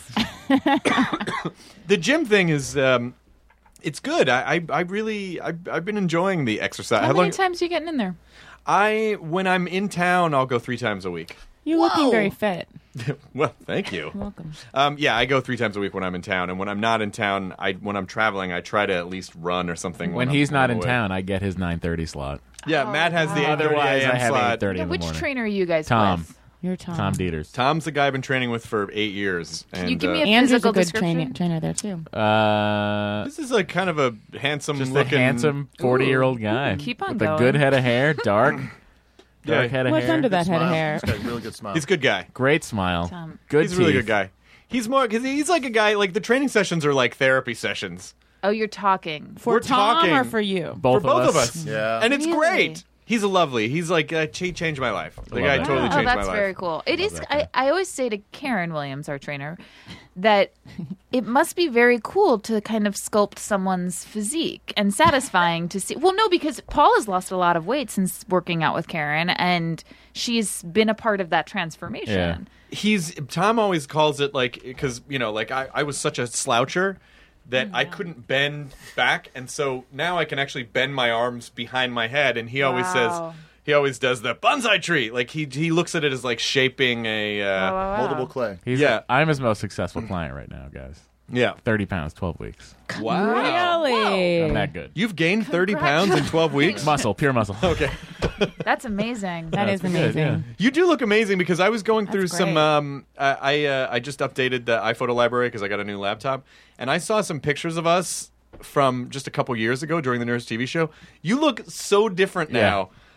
The gym thing is, it's good. I've been enjoying the exercise. How many times are you getting in there? When I'm in town, I'll go 3 times a week. You're looking very fit. Well, thank you. Welcome. Yeah, I go 3 times a week when I'm in town, and when I'm not in town, when I'm traveling, I try to at least run or something. When I'm he's not in away. town, I get his 9:30 slot. Yeah, Matt has the 8:30 Otherwise, I a.m. have slot. 8:30 in the Which morning. trainer are you guys Tom. with? You're Tom. Tom Dieters. Tom's the guy I've been training with for 8 years. And, you give me a Andrew's physical a good description? trainer there too. this is a kind of a handsome Just a looking, handsome 40-year-old guy. Keep on with a going. good head of hair, dark Yeah. head of What's hair. under that head of Smile. hair? This guy's a really good smile. He's a good guy. Great smile. Tom. Good He's a really teeth. good guy. He's more because he's like a guy. Like the training sessions are like therapy sessions Oh, you're talking. For We're Tom talking. or for you? Both for both of us. us. Yeah. And it's Really? great. He's a lovely. He's like he changed my life. The love guy that. totally Oh, changed my that's life. very cool. It is. I always say to Karen Williams, our trainer, that it must be very cool to kind of sculpt someone's physique and satisfying to see. Well, no, because Paul has lost a lot of weight since working out with Karen, and she's been a part of that transformation. Yeah. Tom always calls it like because I was such a sloucher that I couldn't bend back, and so now I can actually bend my arms behind my head, and he always says. Wow. He always does the bonsai tree. Like he looks at it as like shaping a Wow. Moldable clay. I'm his most successful client right now, guys. yeah. 30 pounds, 12 weeks. Wow. Really? I'm that good. You've gained 30 pounds in 12 weeks. Muscle, pure muscle. Okay. That's amazing. That is Good, amazing. yeah. You do look amazing because I was going through That's some. great. I just updated the iPhoto library because I got a new laptop, and I saw some pictures of us from just a couple years ago during the Nurse TV show. You look so different now.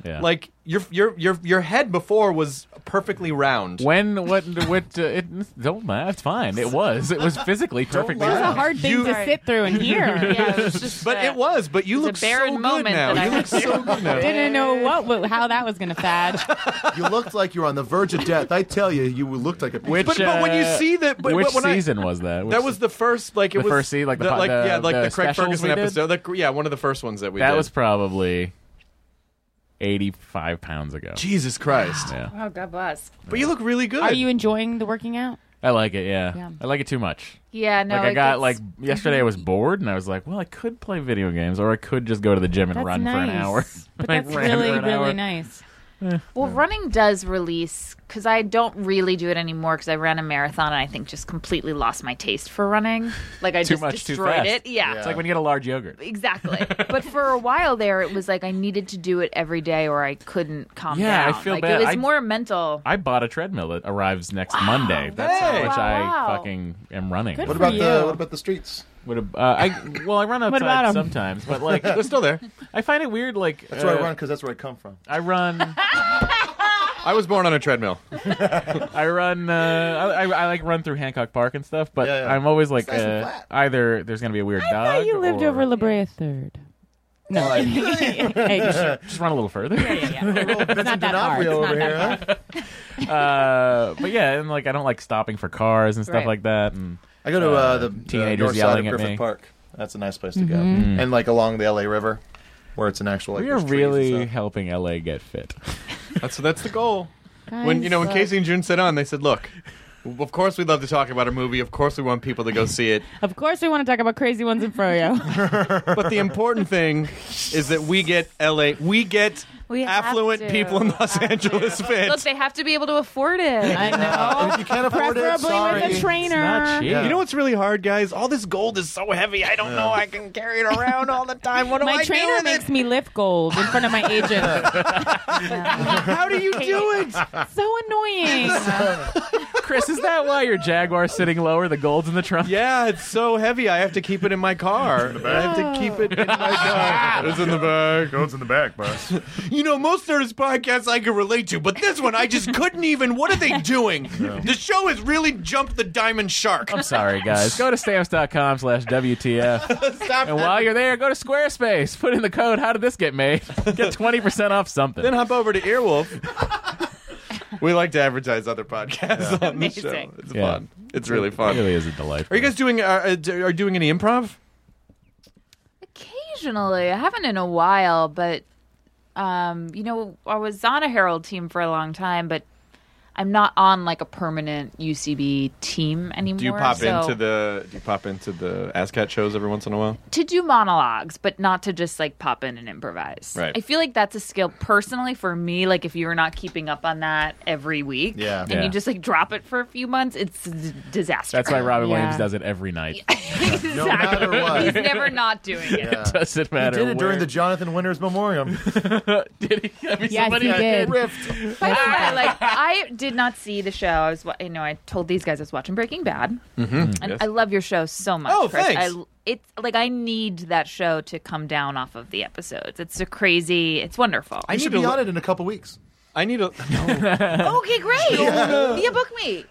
Yeah. Like your head before was perfectly round. Don't laugh. It's fine. It was physically perfectly It was a round. hard thing to sit through and hear. Yeah, it was just. But it was. But you look so barren good moment now. that I You look went so good now. Didn't know how that was going to fad. You looked like you were on the verge of death. I tell you, you looked like a piece Which, of But when you see that, but which when season was that? that was the first, like it the was first season, like the Craig specials Ferguson we did? episode. One of the first ones that we did. That was probably 85 pounds ago. Jesus Christ. Yeah. Oh, God bless. But you look really good. Are you enjoying the working out? I like it, yeah. Yeah. I like it too much. Yeah, no. Like I it got gets- like yesterday I was bored and I was like, well, I could play video games or I could just go to the gym and That's run nice. for an hour. But I that's ran for really, an hour. really nice. Well, running does release because I don't really do it anymore because I ran a marathon and I think just completely lost my taste for running. Like I Too just much, too destroyed fast. it. Yeah. It's like when you get a large yogurt. Exactly. But for a while there, it was like I needed to do it every day or I couldn't calm Yeah, I down. feel like, bad. It was I- more mental. I bought a treadmill that arrives next Monday. That's how much Wow. I fucking am running. Good What for about you. the streets? I run What about outside 'em? sometimes, but like They're still there. I find it weird. Like That's where I run because that's where I come from. I run. I was born on a treadmill. I run. I like run through Hancock Park and stuff, but Yeah, yeah. I'm always like nice and flat. either there's gonna be a weird I dog. thought you lived or over La Brea Third. No. Hey, just run a little further. it's not that hard. It's D'Onofrio not over that here, hard. huh? But yeah, and like I don't like stopping for cars and stuff Right. like that. And I go to the teenagers north side yelling of at Griffith me. Park. That's a nice place to go. Mm-hmm. And like along the LA River, where it's an actual like. we are there's trees and really stuff. helping LA get fit. That's the goal. Guys, When Casey and June sat on, they said, "Look, of course we'd love to talk about a movie. Of course we want people to go see it. Of course, we want to talk about Crazy Ones in Froyo. But the important thing is that we get We have affluent to. people in Los Angeles fit. Look, they have to be able to afford it. I And know. if you can't afford it, Preferably sorry. with a trainer. Not cheap. Yeah. You know what's really hard, guys? All this gold is so heavy. I don't know. I can carry it around all the time. What do My I do trainer with makes it? me lift gold in front of my agent. How do you do it? So annoying. Chris, is that why your Jaguar's sitting lower? The gold's in the trunk. Yeah, it's so heavy. I have to keep it in my car. I have to keep it in my car. It's in the bag. Gold's in the back, boss. You know, most Nerdist podcasts I can relate to, but this one I just couldn't even. What are they doing? The show has really jumped the diamond shark. I'm sorry, guys. Go to stamps.com/WTF. Stop And while you're there, go to Squarespace. Put in the code, how did this get made? Get 20% off something. Then hop over to Earwolf. We like to advertise other podcasts on the show. Amazing. It's Yeah. fun. It's really fun. It really is a delight. Are you guys doing are doing any improv? Occasionally. I haven't in a while, but I was on a Herald team for a long time, but I'm not on like a permanent UCB team anymore. Do you pop so into the ASCAT shows every once in a while? to do monologues, but not to just like pop in and improvise. Right. I feel like that's a skill personally for me. Like if you're not keeping up on that every week, Yeah. and Yeah. you just like drop it for a few months, it's a disaster. That's why Robin Yeah. Williams does it every night. exactly. No matter what. He's never not doing it. Yeah. Doesn't He matter. did it during where- the Jonathan Winters Memoriam. Did he? I mean, Yes, somebody he did. Rift. But like I did not see the show. I was, I told these guys I was watching Breaking Bad, and Yes. I love your show so much. Oh, Chris. thanks. It's like I need that show to come down off of the episodes. It's a crazy. It's wonderful. I should need be to on it in a couple weeks. I need a. Okay, great. Yeah, book me.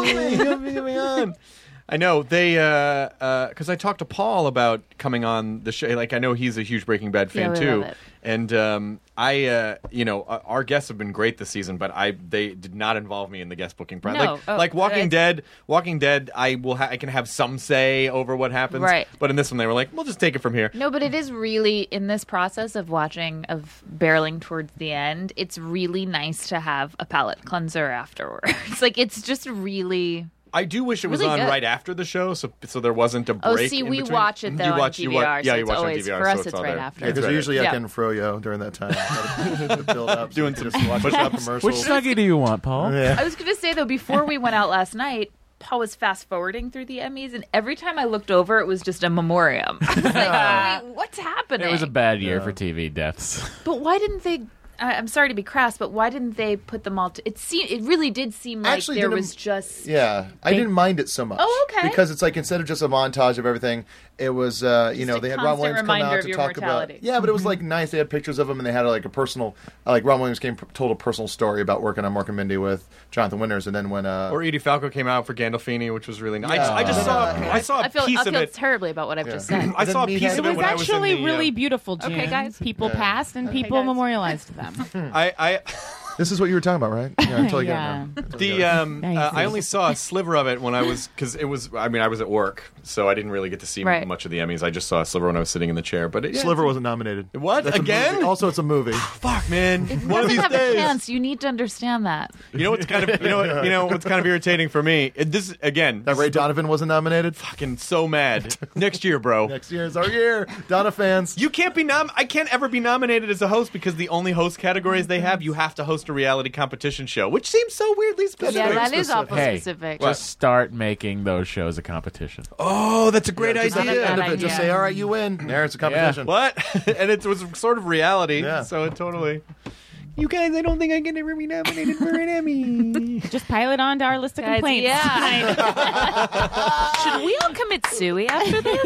I know they because I talked to Paul about coming on the show. Like I know he's a huge Breaking Bad fan we too, love it. and our guests have been great this season, but they did not involve me in the guest booking process. No. Oh, like Walking that's- Dead. Walking Dead, I can have some say over what happens, Right. But in this one, they were like, we'll just take it from here. No, but it is really in this process of barreling towards the end. It's really nice to have a palate cleanser afterwards. Like it's just really. I do wish it was Really on good. right after the show, so there wasn't a break. Oh, see, in we between. watch it though on DVR. Yeah, so you it's watch always, on DVR. for us, so it's all right there. after. Yeah, because That's we right. usually Yeah. Yak and Froyo during that time. To build up. So Doing you can some just watch push-ups. commercials. Which snuggie do you want, Paul? Yeah. I was going to say though, before we went out last night, Paul was fast forwarding through the Emmys, and every time I looked over, it was just a memoriam. I was like, wait, what's happening? It was a bad year for TV deaths. But why didn't they I'm sorry to be crass, but why didn't they put them all? It really did seem like Actually, there didn't- was just. Yeah, I didn't mind it so much. Oh, okay. Because it's like instead of just a montage of everything, it was they a had Ron constant Williams come reminder out of to your talk mortality. about. Yeah, but it was like nice. They had pictures of him, and they had like a personal. Like Ron Williams told a personal story about working on Mork and Mindy with Jonathan Winters, and then when Or Edie Falco came out for Gandolfini, which was really nice. Yeah. I saw a I feel piece of it. terribly about what I've just said. I saw a Meathead. piece It of it was when I was in actually the, really beautiful, June. Okay, guys. People passed and people guys. memorialized them. I this is what you were talking about, right? Yeah, until you Yeah. get it. The I only saw a sliver of it when I was because it was. I mean, I was at work, so I didn't really get to see Right. much of the Emmys. I just saw a sliver when I was sitting in the chair. But it, Sliver wasn't nominated. What? That's a Again? movie. Also, it's a movie. Fuck, man. It One of doesn't these have a days. chance. You need to understand that. You know what's kind of what's kind of irritating for me. This again. That Ray Donovan wasn't nominated. Fucking so mad. Next year, bro. Next year is our year. Donna fans. You can't be I can't ever be nominated as a host because the only host categories they have, you have to host a reality competition show, which seems so weirdly specific. Yeah, that is specific. awful Hey, specific. just start making those shows a competition. Oh, that's a great Just at the idea. end of it, Bad just idea. say, "All right, you win." There, it's a competition. What? And it was sort of reality, Yeah. so it totally. You guys, I don't think I can ever be nominated for an Emmy. Just pile it on to our list of Guys, complaints. yeah. Should we all commit sui after this?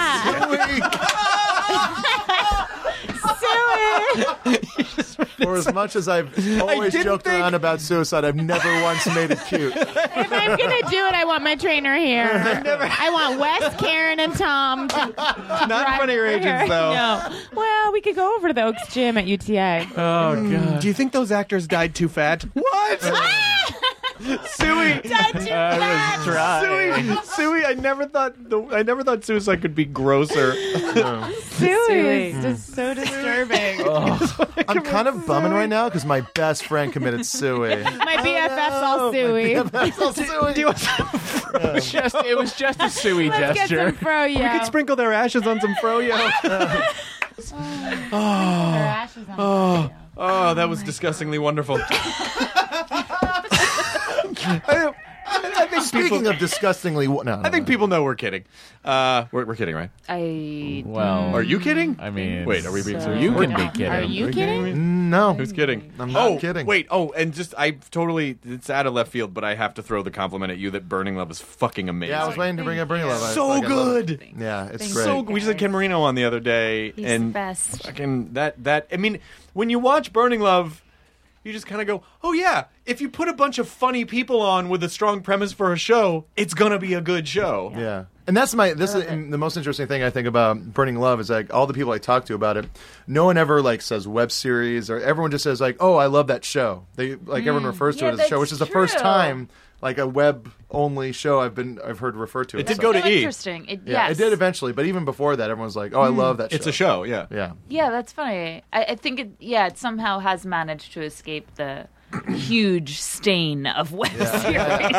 For as much as I've always didn't joked think- around about suicide, I've never once made it cute. If I'm gonna do it, I want my trainer here. I want Wes, Karen, and Tom. To Not in front of your agents, though. No. Well, we could go over to the Oaks Gym at UTA. Oh god. Do you think those actors died too fat? What? Suey. Suey. I never thought suicide could be grosser. Suey is just so disturbing. I'm kind of bumming right now because my best friend committed suey. My BFF's all Suey. That's all suey. Do you want some It was just a suey Let's get gesture. some froyo. We could sprinkle their ashes on some froyo. Oh, that was disgustingly wonderful. I think Speaking of disgustingly, I think people know we're kidding. We're kidding, right? Well, Are you kidding? I mean, Wait, are we being serious? You can be kidding. Are you kidding? no. Who's kidding? I'm not kidding. Wait, and just it's out of left field, but I have to throw the compliment at you that Burning Love is fucking amazing. Yeah, I was waiting to bring up Bring It Love. So I love it. good. Yeah, it's Thanks. great. So we just had Ken Marino on the other day, He's and the best. fucking that. I mean, when you watch Burning Love, you just kind of go, "Oh yeah." If you put a bunch of funny people on with a strong premise for a show, it's gonna be a good show. Yeah. And that's the most interesting thing I think about Burning Love is like all the people I talk to about it, no one ever like says web series or everyone just says like, "Oh, I love that show." They like everyone refers to Yeah, it as a show, that's which is the first true. time like a web only show I've heard referred to. It as did such. go to So E. interesting. Yeah, Yes. it did eventually, but even before that, everyone was like, "Oh, I love that show." It's a show, yeah. Yeah. Yeah, that's funny. I think it somehow has managed to escape the huge stain of web series.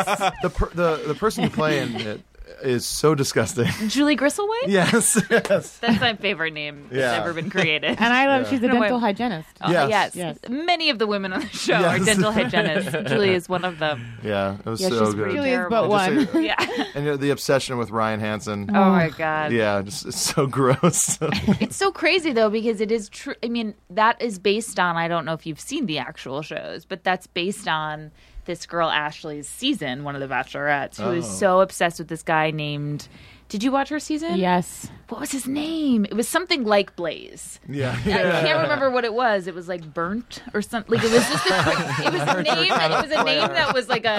The person you play in it is so disgusting. Julie Grisselwaite? Yes. Yes. That's my favorite name Yeah. that's ever been created. And I love she's a No, wait. dental hygienist. Yes. Yes. Many of the women on the show are Yes. dental hygienists. Julie is one of them. Yeah, it was Yeah, so she's good. pretty Julie is terrible. but Just one. say- Yeah. And the obsession with Ryan Hansen. Oh my God. Yeah, just it's so gross. It's so crazy though because it is true. I mean, that is based on. I don't know if you've seen the actual shows, but that's based on this girl Ashley's season, one of the Bachelorettes, who is so obsessed with this guy named. Did you watch her season? Yes. What was his name? It was something like Blaze. yeah. I can't remember what it was. It was like burnt or something. Like it was just it was a name. It was a name that was like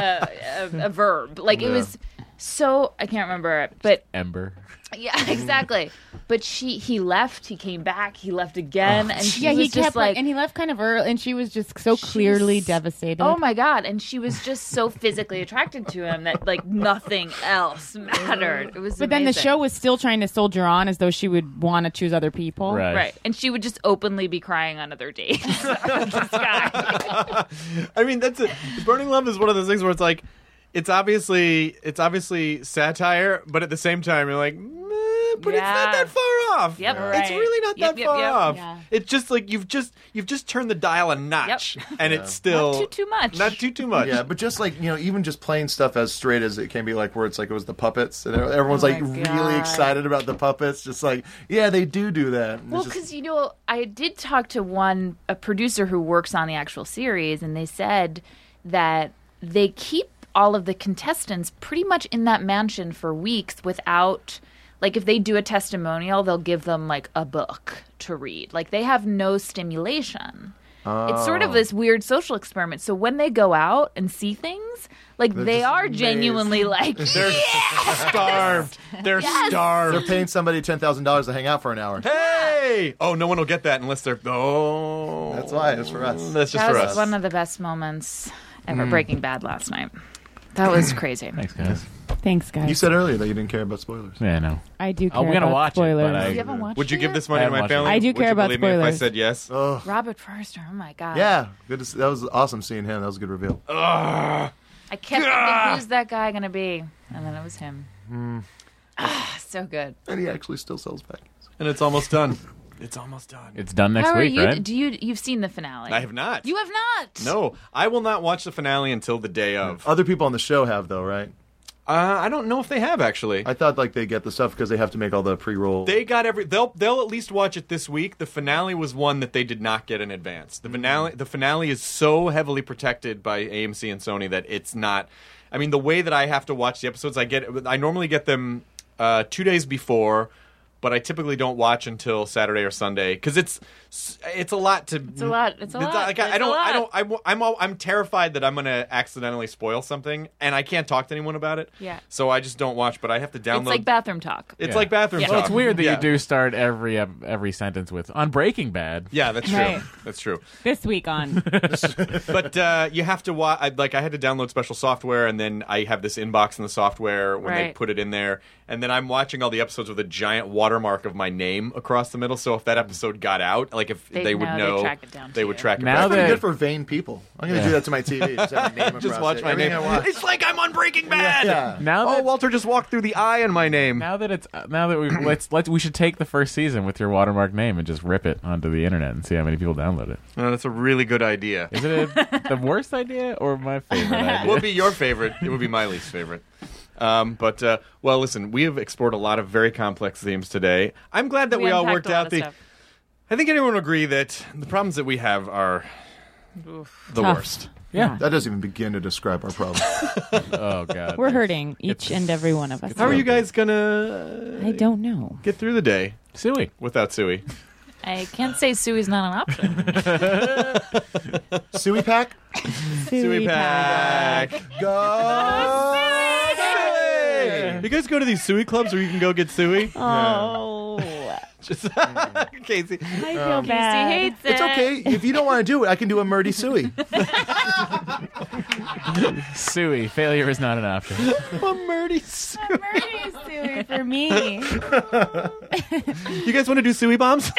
a verb. Like it was so I can't remember it, but Ember. yeah, exactly. But he left. He came back. He left again, and she Yeah, was he just kept like, and he left kind of early, and she was just so clearly devastated. oh my God, and she was just so physically attracted to him that like nothing else mattered. It was, But then the amazing. show was still trying to soldier on as though she would want to choose other people. right, and she would just openly be crying on other dates. This guy. I mean, that's it. Burning Love is one of those things where it's like, it's obviously satire, but at the same time, you're like, but it's not that far off. Yep. It's Right. really not that far off. Yeah. It's just like you've just turned the dial a notch, and it's still Not too much. Not too much. Yeah, but just like, even just playing stuff as straight as it can be, like where it's like it was the puppets, and everyone's like my really God. excited about the puppets. Just like, yeah, they do that. And Well, it's just- because I did talk to a producer who works on the actual series, and they said that they keep all of the contestants pretty much in that mansion for weeks without, like, if they do a testimonial, they'll give them like a book to read. Like, they have no stimulation. It's sort of this weird social experiment. So when they go out and see things, like, they just are amazed. genuinely like, They're starved. They're starved. they're paying somebody $10,000 to hang out for an hour. Hey! Oh, no one will get that unless they're. Oh, That's why it's for us. That's just that for was us. one of the best moments ever. Breaking Bad last night. That was crazy. Thanks, guys. Thanks, guys. You said earlier that you didn't care about spoilers. Yeah, no. I do care I'm gonna about watch spoilers. it, but I. You haven't watched Would you it give yet? this money I to my haven't watched family? it. I do Would care you about believe me if I spoilers. said yes? Oh, Robert Forster. Oh my god. yeah. Good. That was awesome seeing him. That was a good reveal. I kept thinking, who's that guy gonna be? And then it was him. So good. And he actually still sells packages. And it's almost done. It's almost done. It's done next How are week, you? right? You've seen the finale? I have not. You have not. No, I will not watch the finale until the day of. Other people on the show have, though, right? I don't know if they have actually. I thought like they get the stuff because they have to make all the pre-roll. They got they'll at least watch it this week. The finale was one that they did not get in advance. The finale is so heavily protected by AMC and Sony that it's not. I mean, the way that I have to watch the episodes, I normally get them 2 days before, but I typically don't watch until Saturday or Sunday because it's a lot to. It's a lot. It's a lot. Like, I'm terrified that I'm going to accidentally spoil something, and I can't talk to anyone about it. Yeah. So I just don't watch, but I have to download. It's like bathroom talk. It's Yeah. like bathroom talk. Well, it's weird that Yeah. you do start every sentence with on Breaking Bad. Yeah, that's true. Right. That's true. This week on. But you have to watch. I had to download special software, and then I have this inbox in the software when they Right. put it in there, and then I'm watching all the episodes with a giant watermark of my name across the middle. So if that episode got out, like if They they would know, know, they track it down to they would you. track it. Now back. That's pretty that- good for vain people. I'm going to do that to my TV. Just have a name across Just watch it. my Everything name. I watch. It's like I'm on Breaking Bad. Yeah. Now that Walter just walked through the I in my name. now that we should take the first season with your watermark name and just rip it onto the internet and see how many people download it. Oh, that's a really good idea. Is it the worst idea or my favorite idea? What would be your favorite? It would be my least favorite. But listen, we have explored a lot of very complex themes today. I'm glad that we all unpacked worked a lot out of the. stuff. I think anyone will agree that the problems that we have are the Tough. worst. Yeah. That doesn't even begin to describe our problem. Oh god. We're hurting, each and every one of us. How are you guys gonna I don't know. get through the day Suey. without Suey? I can't say Suey's not an option. Suey Pack? Suey pack. Go! Suey! You guys go to these Suey clubs where you can go get Suey? Oh, Just Casey. I feel He bad. hates it. It's okay. If you don't want to do it, I can do a Murdy Suey. Suey. Failure is not an option. A Murdy Suey. Suey for me. You guys want to do Suey bombs?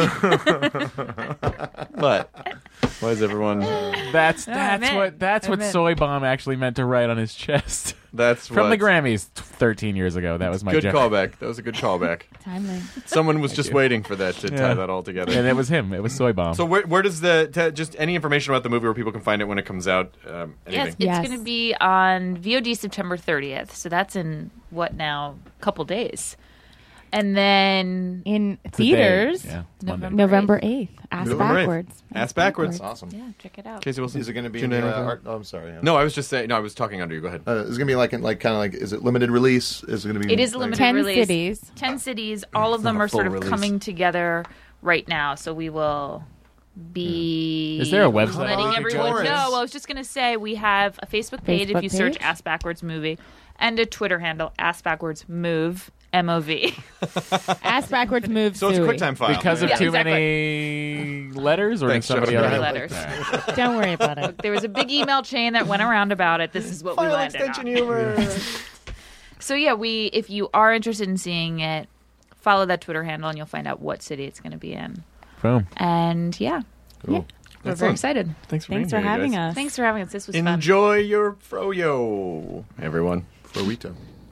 What? Why is everyone? That's man. what man. Soy Bomb actually meant to write on his chest. That's From what- the Grammys 13 years ago. That was my Good joke. callback. That was a good callback. Timely. Someone was just waiting for that to tie Yeah. that all together. And it was him. It was Soy Bomb. So where does just any information about the movie where people can find it when it comes out? Anything? Yes, it's Yes. going to be on VOD September 30th. So that's in what now? A couple days. And then In Today. theaters, Yeah, it's Monday. November 8th. Ass November 8th. backwards. Ass backwards. Awesome. yeah, check it out. Casey Wilson. Is it going to be Tune in in the anything? art? Oh, I'm sorry. No, I was just saying. No, I was talking under you. Go ahead. Is it going to be like kind of like? Is it limited release? Is it going to be? It is a like- limited 10 release. cities. 10 cities. All of them not a are sort full of release. coming together right now. So we will be Is there a website? letting on, everyone Torrance. know. Well, I was just going to say we have a Facebook page if Facebook you search page? Ass Backwards Movie and a Twitter handle, Ass Backwards Move, MOV. Ass backwards move. So it's a Suey. QuickTime file. Because of Yeah, too exactly. many letters, or Thanks, did somebody Jeff. already? Letters. All right. Don't worry about it. There was a big email chain that went around about it. This is what we File landed extension on. humor. So yeah, if you are interested in seeing it, follow that Twitter handle and you'll find out what city it's going to be in. Boom. And yeah, Cool. we're very excited. Thanks for Thanks being for here, having guys. us. Thanks for having us. This was fun. Enjoy your froyo, everyone. Froito.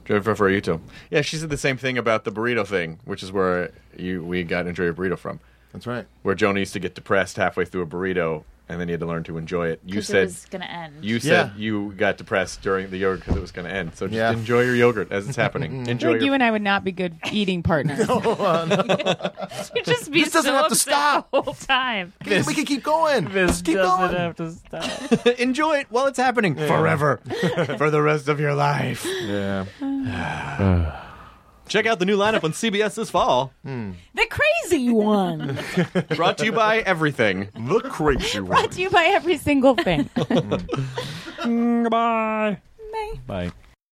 For Yuto. Yeah, she said the same thing about the burrito thing, which is where we got Enjoy Your Burrito from. That's right. Where Jonah used to get depressed halfway through a burrito, and then he had to learn to enjoy it. You Because said it was going to end. You said you got depressed during the yogurt because it was going to end. So just enjoy your yogurt as it's happening. Enjoy. You and I would not be good eating partners. You'd just be This doesn't so have to upset stop. the whole time. We can keep going. This keep doesn't going. have to stop. Enjoy it while it's happening forever, for the rest of your life. Yeah. Check out the new lineup on CBS this fall. The crazy one. Brought to you by everything. The crazy one. Brought to you by every single thing. Goodbye. Bye.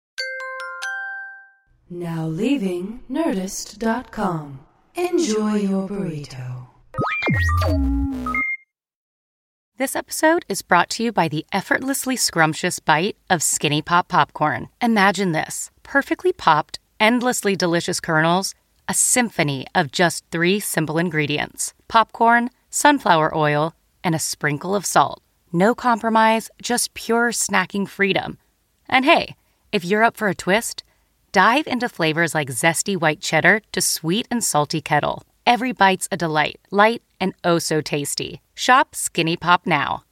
Now leaving Nerdist.com. Enjoy your burrito. This episode is brought to you by the effortlessly scrumptious bite of Skinny Pop Popcorn. Imagine this. Perfectly popped, endlessly delicious kernels, a symphony of just 3 simple ingredients: popcorn, sunflower oil, and a sprinkle of salt. No compromise, just pure snacking freedom. And hey, if you're up for a twist, dive into flavors like zesty white cheddar to sweet and salty kettle. Every bite's a delight, light and oh so tasty. Shop Skinny Pop now.